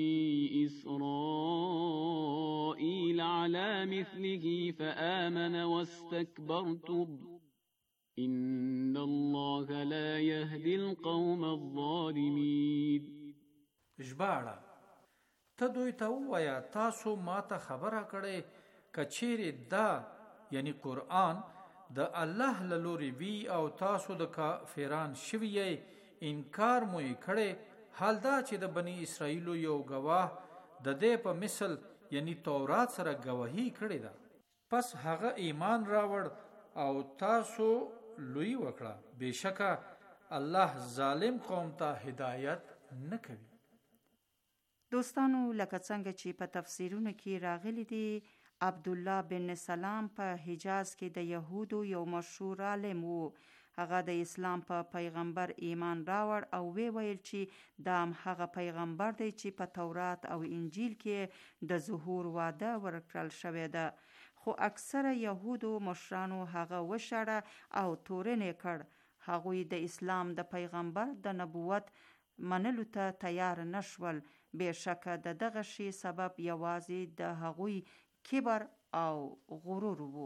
إسرائيل على مثله فآمن واستكبرتم إن الله لا يهدي القوم الظالمين. ژباړه: ته دوی ته ووایه تاسو ما ته خبره کړې که چیرې دا یعنی قرآن د الله له لورې وي او تاسو د کافران شوي یې، انکار مو یې کړی، حال دا چې د بني اسرائیلو یو ګواه د دې په مثل یعنی تورات سره ګواهي کړې ده، پس هغه ایمان راوړ او تاسو لوی وکړه، بېشکه الله ظالم قوم ته هدایت نه کوي. دوستانو، لکه څنګه چې په تفسیرونو کې راغلی دی، عبدالله بن سلام په حجاز کې د یهودو یو مشهور عالم وو. هغه د اسلام په پیغمبر ایمان راوړ او وی ویل چې دا هغه پیغمبر دی چې په تورات او انجیل کې د ظهور وعده ورکړل شوې ده. خو اکثره یهودو مشرانو هغه وشړه او تورنې کړ. هغوی د اسلام د پیغمبر د نبوت منلو ته تیار نشول. بېشکه د دغه شی سبب یوازې د هغوی کبر او غرور وو.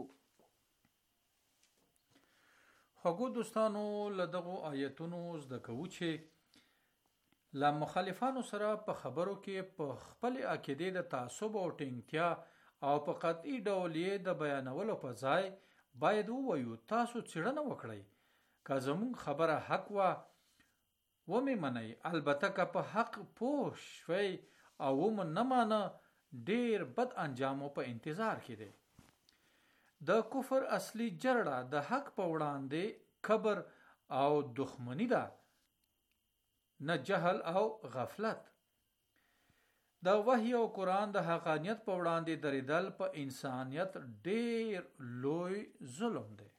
خوږو دوستانو، له دغو آیتونو زده کوو چې له مخالفانو سره په خبرو کې په خپل عقیدې د تعصب او ټینګتیا او په قطعي ډول یې د بیانولو په ځای باید ووایو تاسو څېړنه وکړئ، که زموږ خبره حق وه ومې منئ، البته که په حق پوه شوئ او ومو نه مانه ډیر بد انجامو په انتظار کې دی. د کفر اصلي جرړه د حق په وړاندې کبر او دښمنی ده، نه جهل او غفلت. د وحی او قرآن د حقانیت په وړاندې دریدل په انسانیت ډیر لوی ظلم دی.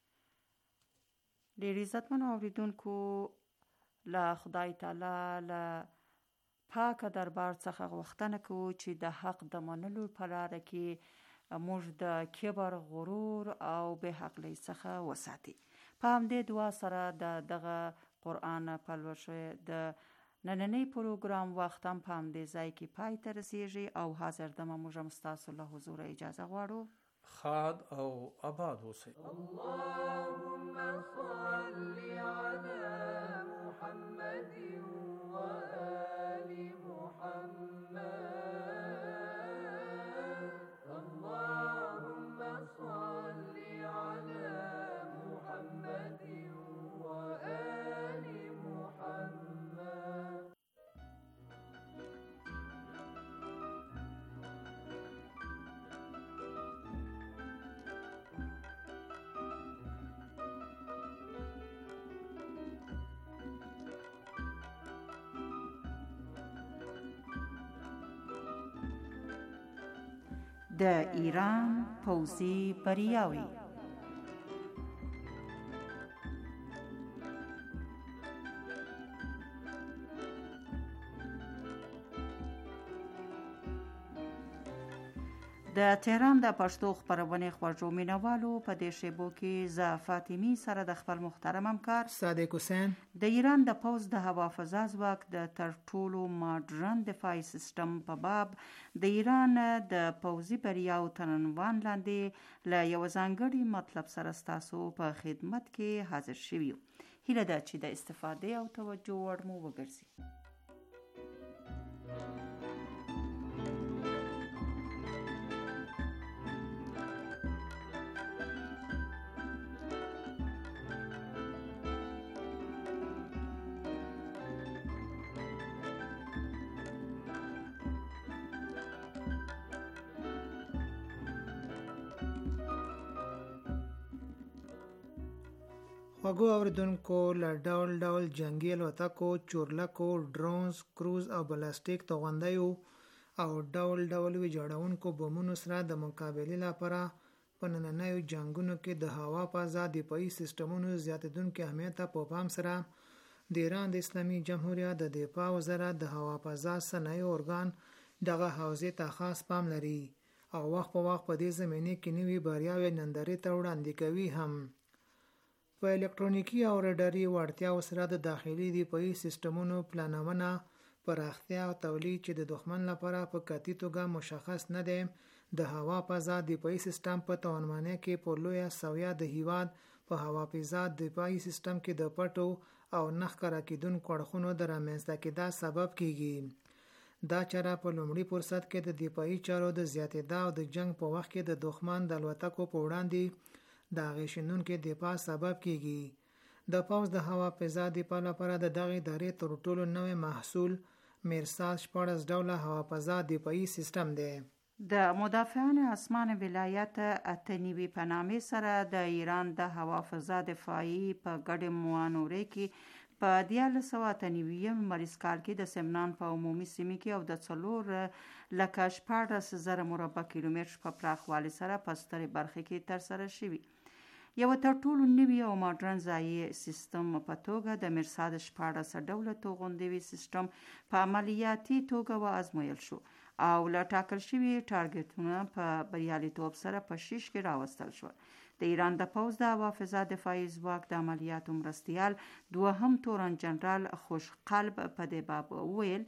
ډیر عزتمنو اوریدونکو، له خدای تعالی له پاک دربار څخه غوښتنه کوو چې د حق د منلو په لاره کې موږ د کبر، غرور او بې حقۍ څخه وساتي. په همدې دعا سره د دغه قرآن په لوشوي د نننۍ پروګرام وخت هم په همدې ځای کې پای ته رسیږي او حاضر دمه موږ هم ستاسو له حضور اجازه غواړو. خاد او آباد اوسئ. اللهم صل على محمد وآل محمد اللهم صل على محمد وآل محمد. د ایران پوځي بریاوې. د تهران د پښتو خپرونې خوږو مینوالو په دې شیبو کې ز فاطمی سره د خپل محترم همکار صادق حسین د ایران د پوز د هوا فضا ځواک د تر ټولو ماډرن دفاعي سیستم په باب د ایران د پوزي بریاو تر عنوان لاندې له یو ځانګړي مطلب سره ستاسو په خدمت کې حاضر شوي یو. هیله ده چې د استفادې او توجه وړ مو وګرځي. خوږو اوریدونکو له ډول ډول جنگي الوتکو، چورلکو، ډرونز، کروز او بلاستیک توغندیو او ډول ډول ویجاړونکو بمونو سره د مقابلې لپاره په نننیو جنگونو کې د هوا فضا دفاعي سیستمونو زیاتېدونکي اهمیت په پام سره د ایران د اسلامي جمهوریت د دفاع وزارت د هوا فضا صنایع ارګان دغه حوزې ته خاص پام لري او وخت په وخت په دې زمینه کې نوي بریاوې نندارې ته وړاندې کوي هم. په الکترونیکی او رډاري وړتیاو سره د داخلي دفاعي سیستمونو پلانونه، پراختیا او تولید چې د دښمن لپاره په قطعي توګه مشخص نه دی، د هوا فضا دفاعي سیستم په توانمنۍ کې په لویه سویه د هیواد په هوا فضا دفاعي سیستم کې د پټو او نه ښکاره کېدونکو اړخونو د رامنځته کېدا سبب کیږي. دا چاره په لومړي فرصت کې د دفاعي چارو د زیاتېدا او د جنگ په وخت کې د دښمن د الوتکو په وړاندې د هغې شنونکي دفاع سبب کیږي. د پوځ د هوا فضا دفاع لپاره د دغې ادارې تر ټولو نوی محصول میرسات شپاړس ډوله هوا فضا دفاعي سیستم دی. د مدافعان اسمان ولایت اته نوي په نامې سره د ایران د هوا فضا دفاعي په ګډې موانورې کې په دیارلس سوه اته نوي لمریز کال کې د سمنان په عمومي سیمې کې او د څلور لکه شپاړس زره مربع کیلومتر په پراخوالي سره په سترې برخې کې ترسره شوي. یو تر ټولو نوي او ماډرن ځایي سیستم په توګه د مرصاد شپاړس ډوله توغندوي سیستم په عملیاتي توګه وازمویل شو او له ټاکل شوي ټارګټونو په بریالیتوب سره په شیش کې راوستل شو. د ایران د پوځ د هوا فضا دفاعي ځواک د عملیاتو مرستیال دوهم تورن جنرال خوش قلب په دې باب وویل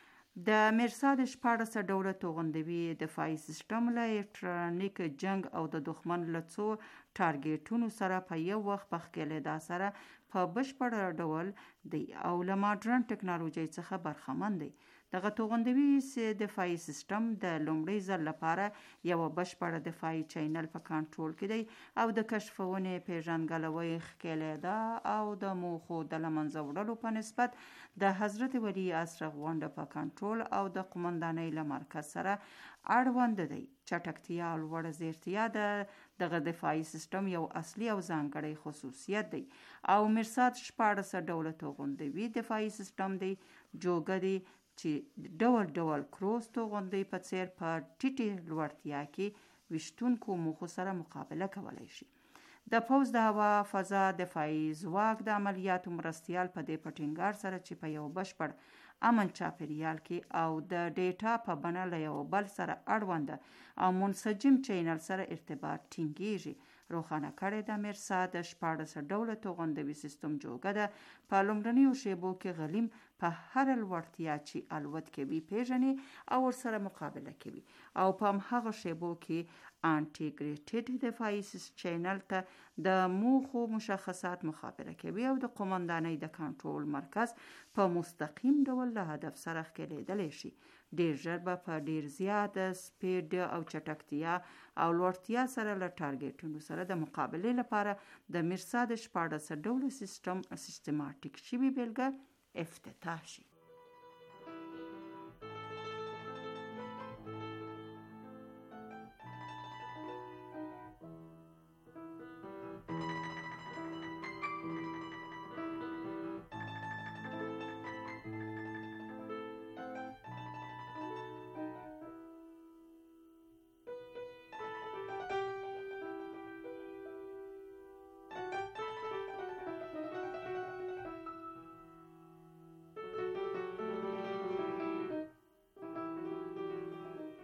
د مرصاد شپاړس ډوله توغندوي دفاعي سیستم له الکترونیک جنگ او د دښمن له څو ټارګټونو سره په یو وخت په ښکېلېدا سره په بشپړ ډول دی او له ماډرن ټکنالوژۍ څخه برخمن دی. دغه توغندوي دفاعي سیستم د لومړي ځل لپاره یو بشپړ دفاعي چینل په کنټرول کې دی او د کشفونې، پیژندګلوۍ، ښکېلېدا او د موخو د له منځه وړلو په نسبت د حضرت ولی عصر غونډه په کنټرول او د قومندانۍ له مرکز سره اړوند دی. چټکتیا او لوړه ځیرتیا د دغه دفاعي سیستم یو اصلي او ځانګړی خصوصیت دی او مرصاد شپاړس ډوله توغندوي دفاعي سیستم دی جوګه دی چې ډول ډول کروز توغندۍ په څیر په ټیټې لوړتیا کې ویشتونکو موخو سره مقابله کولی شي. د پوځ د هوا فضا دفاعي ځواک د عملیاتو مرستیال په دې په ټینګار سره چې په یو بشپړ امن چاپیریال کې او د ډیټا په بڼه له یو بل سره اړوند او منسجم چینل سره ارتباط ټینګیږي، روښانه کړې ده مرصاد شپاړس ډوله توغندوي سیستم جوګه ده په لومړنیو شیبو کې غلیم په هر لوړتیا چې الوت کوي پیژني او ورسره مقابله کوي او په هماغه شیبو کې انټیګریټډ دفاعي چینل ته د موخو مشخصات مخابره کوي او د قومندانۍ د کنټرول مرکز په مستقیم ډول له هدف سره ښکېلېدلی شي. ډیر ژر به په ډیر زیات سپیډ او چټکتیا او لوړتیا سره له ټارګټونو سره د مقابلې لپاره د مرصاد شپاړس ډوله سیستم سیستماتیک شوي بیلګه افتتاح شي.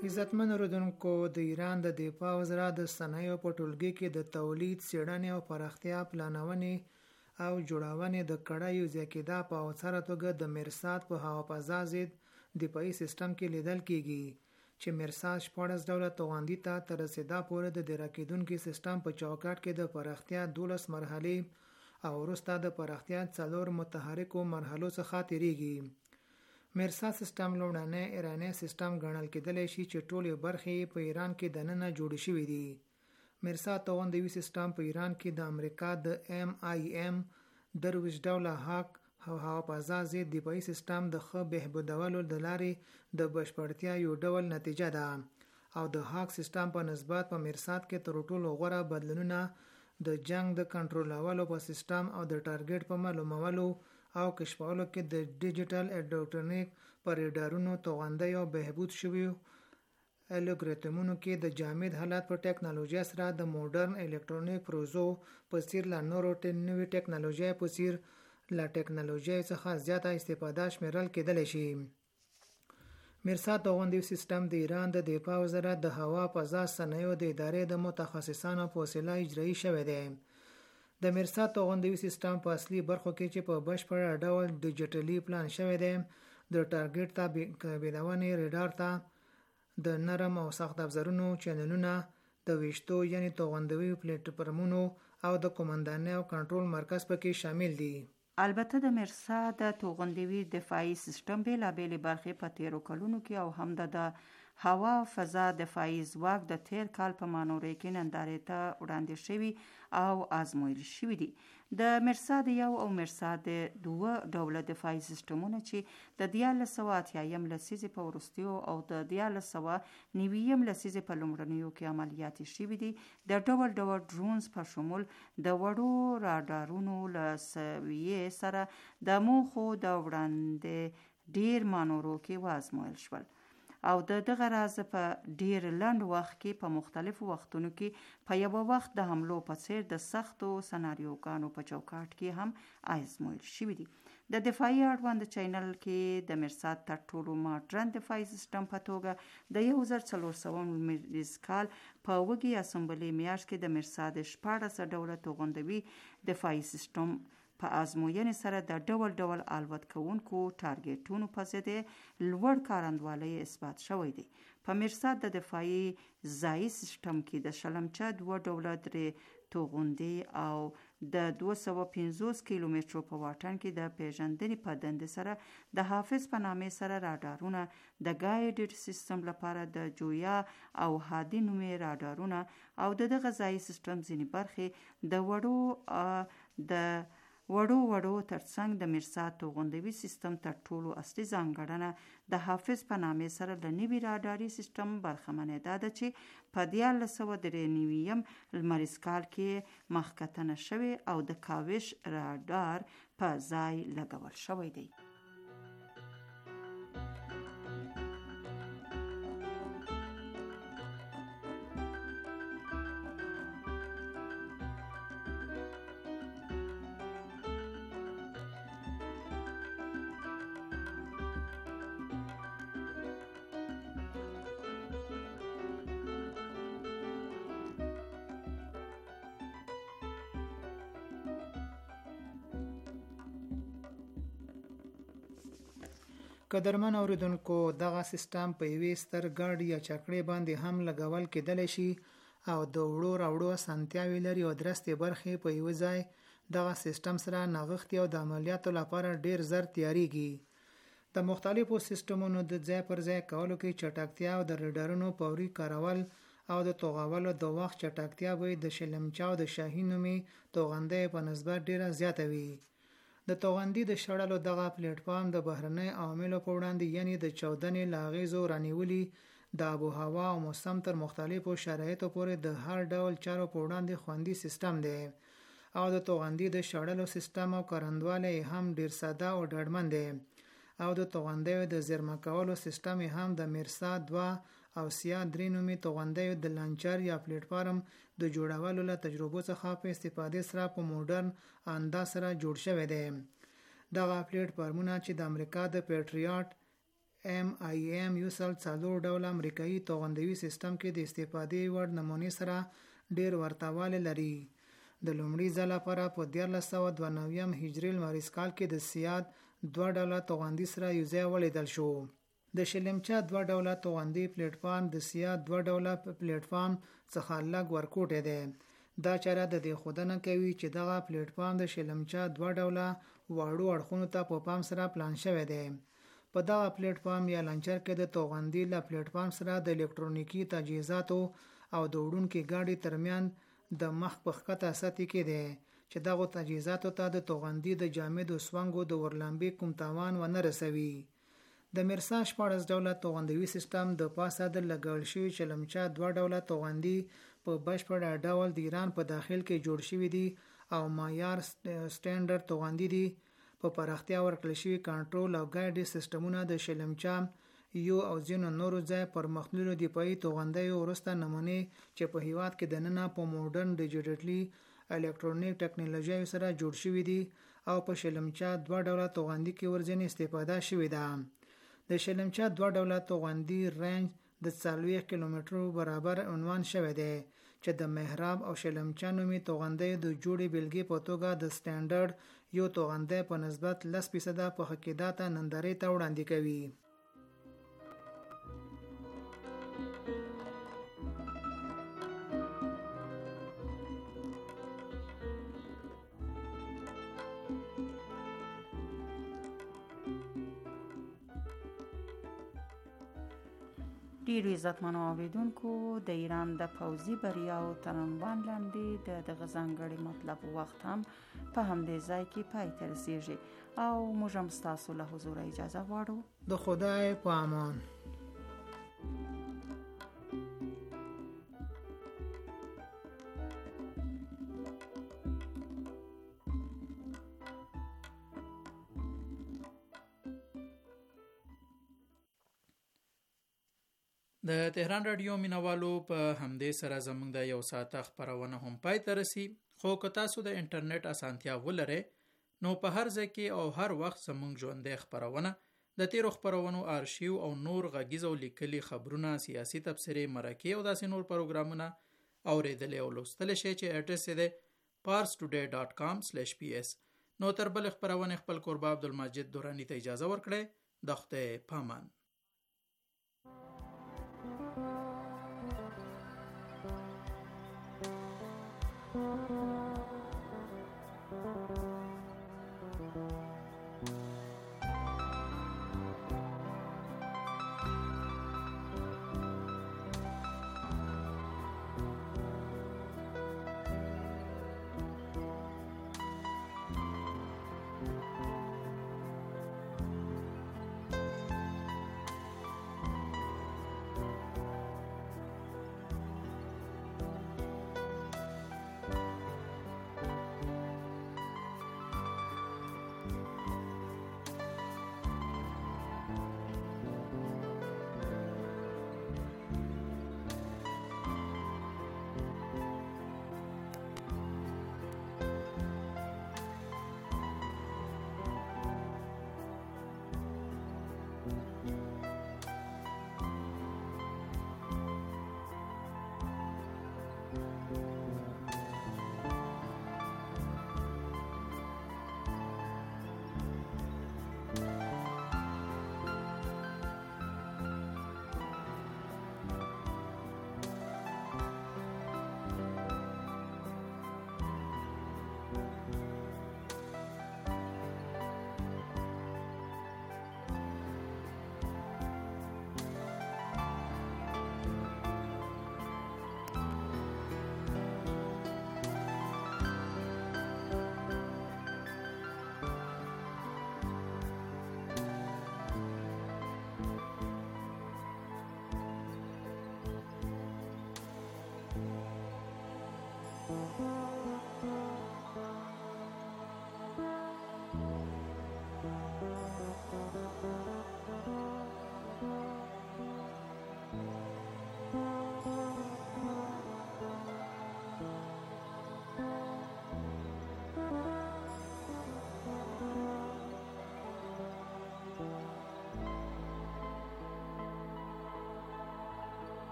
عزتمن اوریدونکو، د ایران د دفاع وزارت د صنایعو په ټولګي کې د تولید، څېړنې او پراختیا پلانونې او جوړونې د کړه یوځای کېدا په اوڅاره توګه د مرصاد په هوا فضا ضد دفاعي سیستم کې لیدل کېږي چې مرصاد شپاړس ډوله توغندي ته تر رسېدا پورې د ډیره کېدونکي سیستم په چوکاټ کې د پراختیا دولس مرحلې او وروسته د پراختیا څلور متحرکو مرحلو څخه تیریږي. مرصاد سیستم لومړنی ایرانی سیستم ګڼل کېدلی شي چې ټولې برخې په ایران کې دننه جوړې شوي دي. مرصاد توغندوي سیستم په ایران کې د امریکا د ایم آی ایم درویشت ډوله هاک او هوا فضا ضد دفاعي سیستم د ښه بهبودولو د لارې د بشپړتیا یو ډول نتیجه ده او د هاک سیستم په نسبت په مرصاد کې تر ټولو غوره بدلونونه د جنگ د کنټرولولو په سیستم او د ټارګټ په معلومولو او کشفولو کې د ډیجیټل الکترونیک پر ریډارونو توغندۍ او بهبود شویو الګوریتمونو کې د جامد حالت په ټکنالوژي سره د موډرن الکترونیک پروژو په څیر لا نورو نوې ټکنالوژي په څیر لا ټکنالوژي څخه زیاته استفاده شمیرل کېدلی شي. مرصاد توغندوي سیستم د ایران د دفاع وزارت د هوا فضا صنایعو د ادارې د متخصصانو په وسیله اجرایي شوی دی. د مرصاد توغندوي سیستم په اصلي برخو کې چې په بشپړ ډول ډیجیټلي پلان شوی دی د ټارګټ تابعیدونې ریډار ته د نرم او سخت افزارونو چینلونه د ویشتو یعنی توغندوي پلیټفارمونو او د قومندانۍ او کنټرول مرکز پکې شامل دي. البته د مرصاد د توغندوي دفاعي سیستم بیلابېلې برخې په تیرو کلونو کې او هم د هوا فضا دفاعي ځواک د تیر کال په مانورې کې نندارې ته وړاندې شوي او آزمویل شوي دي. د مرصاد یو او مرصاد دوه ډوله دفاعي سیستمونه چې د دیارلس سوه اتیایم لسیزې په وروستیو او د دیارلس سوه نویم لسیزې په لومړنیو کې عملیاتي شوي دي د ډول ډول ډرونز په شمول د وړو راډارونو له سویې سره د موخو د وړاندې ډیر مانورو کې وازمویل شول او د دغه راز په ډیر لنډ وخت کې په مختلفو وختونو کې په یو وخت د حملو په څیر د سختو سناریوګانو په چوکاټ کې هم آزمویل شوي دي. د دفاعي اړوند چینل کې د مرصاد تر ټولو ماډرن دفاعي سیستم په توګه د یو زر څلور سوه لمریز کال په وږي اسمبلۍ میاشت کې د مرصاد شپاړس ډوله توغندوي دفاعي سیستم په آزموینې سره د ډول ډول الوت کوونکو ټارګټونو په ضد لوړ کارندوالی اثبات شوی دی. په مرصاد د دفاعي ځایي سیستم کې د شلمچه دوه ډوله درې توغندي او د دوه سوه پنځوس کیلومترو په واټن کې د پیژندنې په دندې سره د حافظ په نامې سره راډارونه، د ګایډډ سیستم لپاره د جویا او هادي نومې راډارونه او د دغه ځایي سیستم ځینې برخې د وړو د وړو وړو ترڅنګ د مرصاد توغندوي سیستم تر ټولو اصلي ځانګړنه د حافظ په نامې سره د نوي راډاري سیستم برخمنې ده چې په دیارلس سوه درې نویم لمریز کال کې مخکتنه شوی او د کاوش راډار په ځای لګول شوی دی. قدرمن اوریدونکو، دغه سیستم په یوې ستر ګاډ یا چکړې باندې هم لګول کېدلی شي او د وړو راوړو اسانتیاوې لري او درستې برخې په یوه ځای دغه سیستم سره نغښتي او د عملیاتو لپاره ډیر زر تیاریږي. د مختلفو سیستمونو د ځای پر ځای کولو کې چټکتیا او د ریډارونو فوري کارول او د توغولو د وخت چټکتیا به د شلمچا او د شاهین نومې توغندۍ په نسبت ډیره زیاته وي. د توغندي د شړلو دغه پلیټفارم د بهرنۍ عواملو په وړاندې یعنی د چاودنې له اغیزو رانیولي د آب و هوا او موسم تر مختلفو شرایطو پورې د هر ډول چارو په وړاندې خوندي سیستم دی او د توغندي د شړلو سیستم او کارندوالی هم ډیر ساده او ډاډمن دی او د توغندیو د زیرمه کولو سیستم هم د مرصاد دوه او سیا درې نومې توغندیو د لانچر یا پلیټفارم د جوړولو له تجربو څخه په استفادې سره په موډرن انداز سره جوړ شوی دی. دغه پلیټفارمونه چې د امریکا د پیټریاټ ام آی ام یو سل څلور ډول امریکایي توغندوي سیستم کې د استفادې وړ نمونې سره ډیر ورتهوالی لري. د لومړي ځل لپاره په دیارلس سوه دوه نوي هجري لمریز کال کې د سیاد دوه ډوله توغندي سره یوځای ولیدل شو. د شلمچا دوه ډوله توغندي پلیټ فارم د سیاد دوه ډوله پلیټ فارم څخه لږ ورکوټی دی. دا چاره د دې ښودنه کوي چې دغه پلیټ فارم د شلمچا دوه ډوله واړو اړخونو ته په پام سره پلان شوی دی. په دغه پلیټ فارم یا لانچر کې د توغندي له پلیټ فارم سره د الکترونیکي تجهیزاتو او د وړونکي ګاډي ترمنځ د مخ په ښکته سطحې کې دی چې دغه تجهیزاتو ته د توغندي د جامدو سونګو د ورلمبې کوم تاوان ونه رسوي. د مرسا شپاړس ډوله توغندوي سیستم د پاسه د لګول شوي شلمچا دوه ډوله توغندي په بشپړ ډول د ایران په داخل کې جوړ شوي دي او معیار سټانډرډ توغندي دي. په پراختیا ورکړل شوي کنټرول او ګایډ سیستمونه د شلمچا یو او ځینو نورو ځای پرمختللو دفاعي توغندیو وروسته نمونې چې په هیواد کې دننه په موډرن ډیجیټلي الکترونیک ټکنالوژیو سره جوړ شوي دي او په شلمچا دوه ډوله توغندي کې ورځنې استفاده شوې ده. د شلمچا دوه ډوله توغندي رینج د څلوېښت کیلومترو برابر عنوان شوی دی چې د محراب او شلمچا نومي توغندیو د جوړې بېلګې په توګه د سټانډرډ یو توغندی په نسبت لس فیصده په حقیقت نندارې ته وړاندې کوي. ډیرو عزتمنو اوریدونکو د ایران د پوځي بریاو تر عنوان لاندې د دغه ځانګړي مطلب وخت هم په همدې ځای کې پای ته رسیږي او موږ هم ستاسو له حضوره اجازه غواړو. د خدای په امان. د تهران رادیو مینوالو په همدې سره زموږ د یو ساعته خپرونه هم پای ته رسي. خو که تاسو د انټرنیټ اسانتیا ولرئ نو په هر ځای کې او هر وخت زموږ ژوندۍ خپرونه د تیرو خپرونو آرشیو او نور غږیز او لیکلي خبرونه، سیاسي تبصرې، مرکې او داسې نور پروګرامونه اوریدلی او لوستلی شئ چې اډرس یې دی پارس ټوډے ډاټ کام سلیش پی اس. نو تر بلې خپرونې خپل کوربه عبدالمجید دورانی ته اجازه ورکړئ. د خدای پامان.